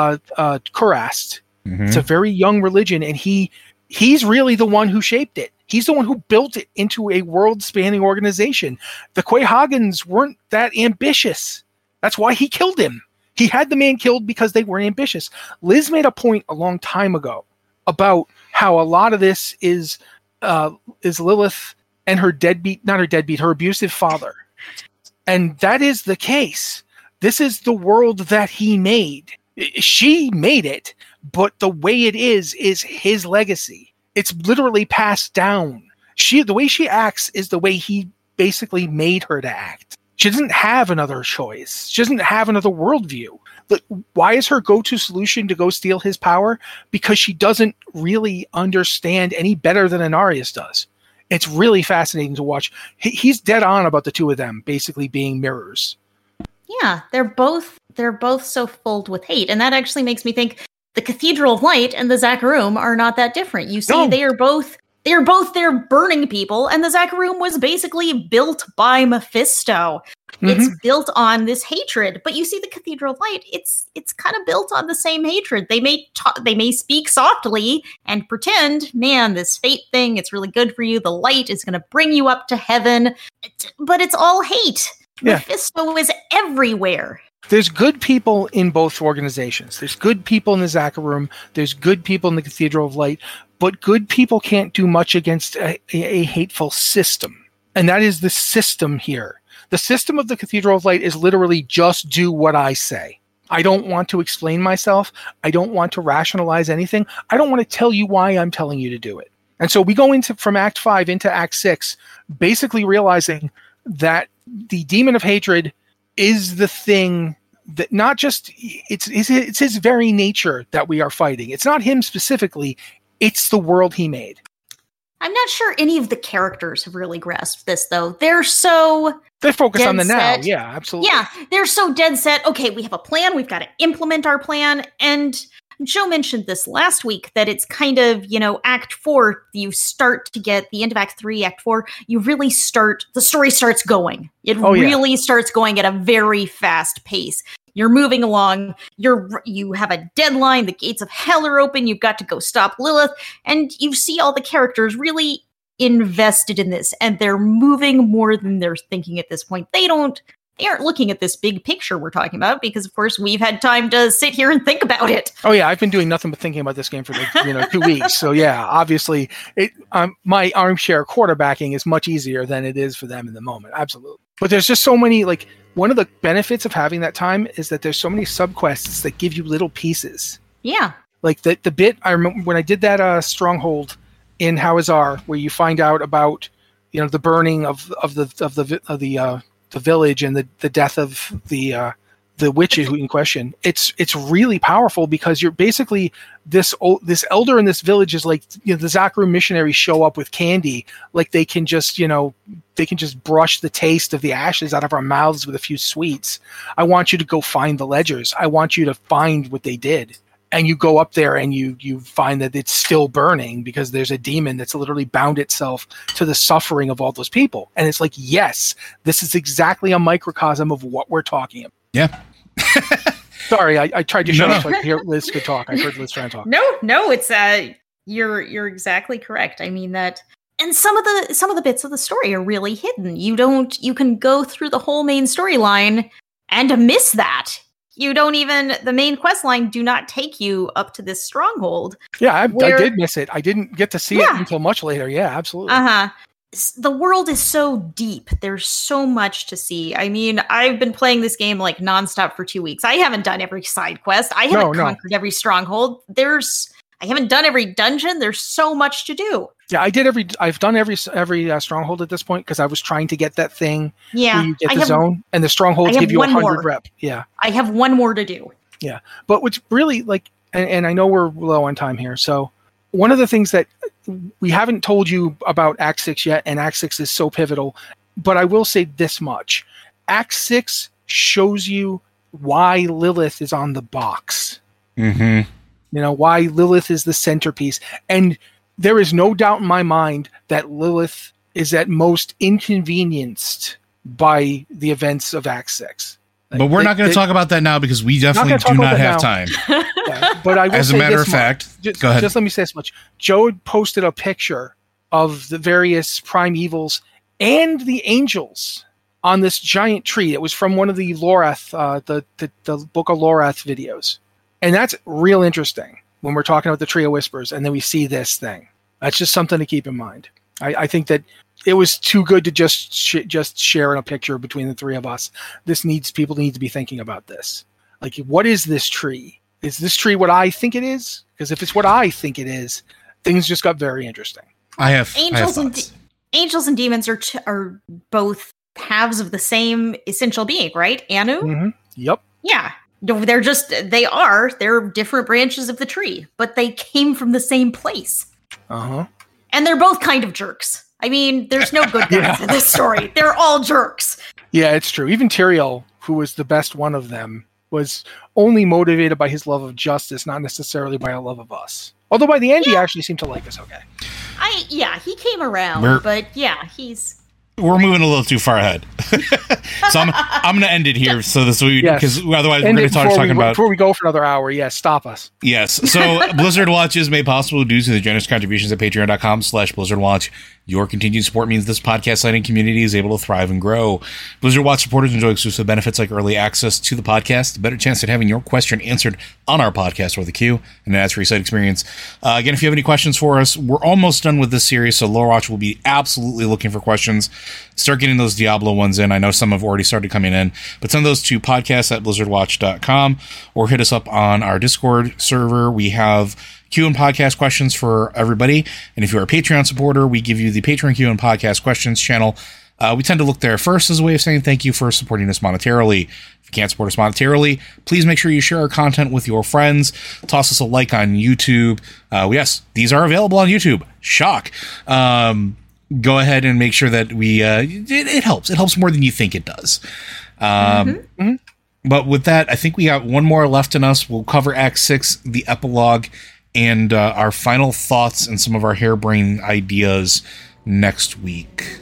Kurast. It's a very young religion, and he's really the one who shaped it. He's the one who built it into a world-spanning organization. The Quahagens weren't that ambitious. That's why he killed him. He had the man killed because they weren't ambitious. Liz made a point a long time ago about how a lot of this is Lilith and her her abusive father. And that is the case. This is the world that he made. She made it, but the way it is his legacy. It's literally passed down. The way she acts is the way he basically made her to act. She doesn't have another choice. She doesn't have another worldview. But why is her go-to solution to go steal his power? Because she doesn't really understand any better than Inarius does. It's really fascinating to watch. He's dead on about the two of them basically being mirrors. Yeah, they're both so filled with hate, and that actually makes me think the Cathedral of Light and the Zakarum are not that different. You see, they are both there burning people, and the Zakarum was basically built by Mephisto. It's built on this hatred, but you see the Cathedral of Light, it's kind of built on the same hatred. They may speak softly and pretend, man, this fate thing, it's really good for you. The light is going to bring you up to heaven, but it's all hate. Yeah. Mephisto is everywhere. There's good people in both organizations. There's good people in the Zakarum. There's good people in the Cathedral of Light. But good people can't do much against a hateful system. And that is the system here. The system of the Cathedral of Light is literally just do what I say. I don't want to explain myself. I don't want to rationalize anything. I don't want to tell you why I'm telling you to do it. And so we go from Act 5 into Act 6, basically realizing that the demon of hatred is the thing that not just, it's his very nature that we are fighting. It's not him specifically. It's the world he made. I'm not sure any of the characters have really grasped this, though. They're focused on the now. Yeah, absolutely. Yeah, they're so dead set. Okay, we have a plan. We've got to implement our plan. And Joe mentioned this last week, that it's kind of, Act 4, you start to get the end of Act 3, Act 4, you really start, the story starts going. It really starts going at a very fast pace. You're moving along, you have a deadline, the gates of hell are open, you've got to go stop Lilith, and you see all the characters really invested in this, and they're moving more than they're thinking at this point. They aren't looking at this big picture we're talking about, because of course we've had time to sit here and think about it. Oh yeah, I've been doing nothing but thinking about this game for 2 weeks. So yeah, obviously my armchair quarterbacking is much easier than it is for them in the moment. Absolutely. But there's just so many, one of the benefits of having that time is that there's so many subquests that give you little pieces. Yeah. Like the bit I remember when I did that stronghold in Hawazar, where you find out about the burning of the village and the death of the witch in question. It's really powerful, because you're basically this elder in this village is like, the Zakarum missionaries show up with candy, like they can just brush the taste of the ashes out of our mouths with a few sweets. I want you to go find the ledgers. I want you to find what they did. And you go up there and you find that it's still burning, because there's a demon that's literally bound itself to the suffering of all those people. And it's like, yes, this is exactly a microcosm of what we're talking about. Yeah. Sorry, I tried to shut up so I could hear Liz could talk. I heard Liz trying to talk. No, it's you're exactly correct. I mean that, and some of the bits of the story are really hidden. You can go through the whole main storyline and miss that. The main quest line do not take you up to this stronghold. Yeah, I did miss it. I didn't get to see it until much later. Yeah, absolutely. The world is so deep. There's so much to see. I mean, I've been playing this game nonstop for 2 weeks. I haven't done every side quest. I haven't conquered every stronghold. I haven't done every dungeon. There's so much to do. Yeah, I've done every stronghold at this point, because I was trying to get that thing. Yeah, where you get the zone, and the strongholds give you 100 rep. Yeah, I have one more to do. Yeah, but what's really and I know we're low on time here, so one of the things that we haven't told you about Act 6 yet, and Act 6 is so pivotal, but I will say this much: Act 6 shows you why Lilith is on the box. Mm-hmm. Why Lilith is the centerpiece. And there is no doubt in my mind that Lilith is at most inconvenienced by the events of Act 6. But we're not going to talk about that now, because we definitely do not have time. Yeah, but I will As a matter of fact, go ahead. Just let me say this much. Joe posted a picture of the various prime evils and the angels on this giant tree. It was from one of the Lorath, the Book of Lorath videos. And that's real interesting when we're talking about the Tree of Whispers, and then we see this thing. That's just something to keep in mind. I think that it was too good to just share in a picture between the three of us. People need to be thinking about this. What is this tree? Is this tree what I think it is? Because if it's what I think it is, things just got very interesting. Angels and demons are both halves of the same essential being, right? Anu? Mm-hmm. Yep. Yeah. They're different branches of the tree, but they came from the same place. Uh-huh. And they're both kind of jerks. I mean, there's no good guys in this story. They're all jerks. Yeah, it's true. Even Tyrael, who was the best one of them, was only motivated by his love of justice, not necessarily by a love of us. Although by the end, he actually seemed to like us okay. He came around, but he's... We're moving a little too far ahead. So I'm going to end it here. So this because otherwise we're going to start talking about before we go for another hour. Yes, stop us. Yes. So Blizzard Watch is made possible due to the generous contributions at patreon.com/Blizzard Watch. Your continued support means this podcast site and community is able to thrive and grow. Blizzard Watch supporters enjoy exclusive benefits like early access to the podcast, a better chance at having your question answered on our podcast or the queue, and an ad-free site experience. Again, if you have any questions for us, we're almost done with this series, so Lore Watch will be absolutely looking for questions. Start getting those Diablo ones in. I know some have already started coming in, but send those to podcast@blizzardwatch.com or hit us up on our Discord server. We have Q and podcast questions for everybody. And if you're a Patreon supporter, we give you the Patreon Q and podcast questions channel. We tend to look there first as a way of saying thank you for supporting us monetarily. If you can't support us monetarily, please make sure you share our content with your friends. Toss us a like on YouTube. Yes, these are available on YouTube. Shock. Go ahead and make sure that we, it helps. It helps more than you think it does. But with that, I think we got one more left in us. We'll cover Act 6, the epilogue, and our final thoughts and some of our harebrained ideas next week.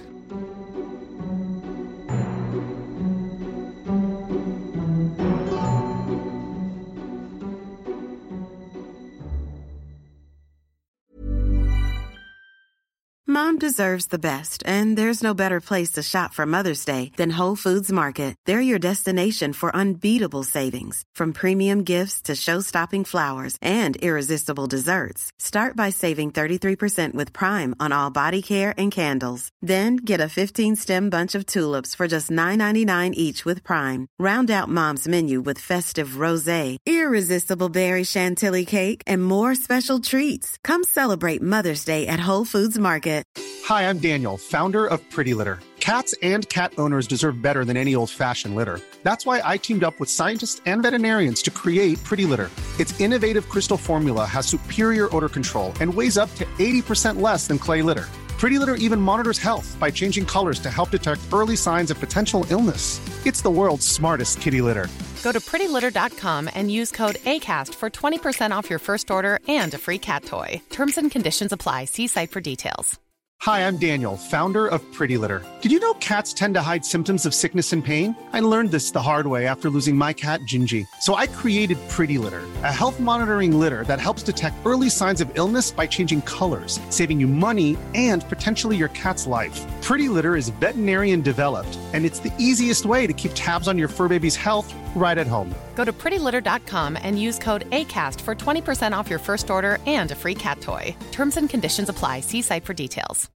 Mom deserves the best, and there's no better place to shop for Mother's Day than Whole Foods Market. They're your destination for unbeatable savings, from premium gifts to show-stopping flowers and irresistible desserts. Start by saving 33% with Prime on all body care and candles. Then get a 15-stem bunch of tulips for just $9.99 each with Prime. Round out Mom's menu with festive rosé, irresistible berry chantilly cake, and more special treats. Come celebrate Mother's Day at Whole Foods Market. Hi, I'm Daniel, founder of Pretty Litter. Cats and cat owners deserve better than any old-fashioned litter. That's why I teamed up with scientists and veterinarians to create Pretty Litter. Its innovative crystal formula has superior odor control and weighs up to 80% less than clay litter. Pretty Litter even monitors health by changing colors to help detect early signs of potential illness. It's the world's smartest kitty litter. Go to prettylitter.com and use code ACAST for 20% off your first order and a free cat toy. Terms and conditions apply. See site for details. Hi, I'm Daniel, founder of Pretty Litter. Did you know cats tend to hide symptoms of sickness and pain? I learned this the hard way after losing my cat, Gingy. So I created Pretty Litter, a health monitoring litter that helps detect early signs of illness by changing colors, saving you money and potentially your cat's life. Pretty Litter is veterinarian developed, and it's the easiest way to keep tabs on your fur baby's health right at home. Go to prettylitter.com and use code ACAST for 20% off your first order and a free cat toy. Terms and conditions apply. See site for details.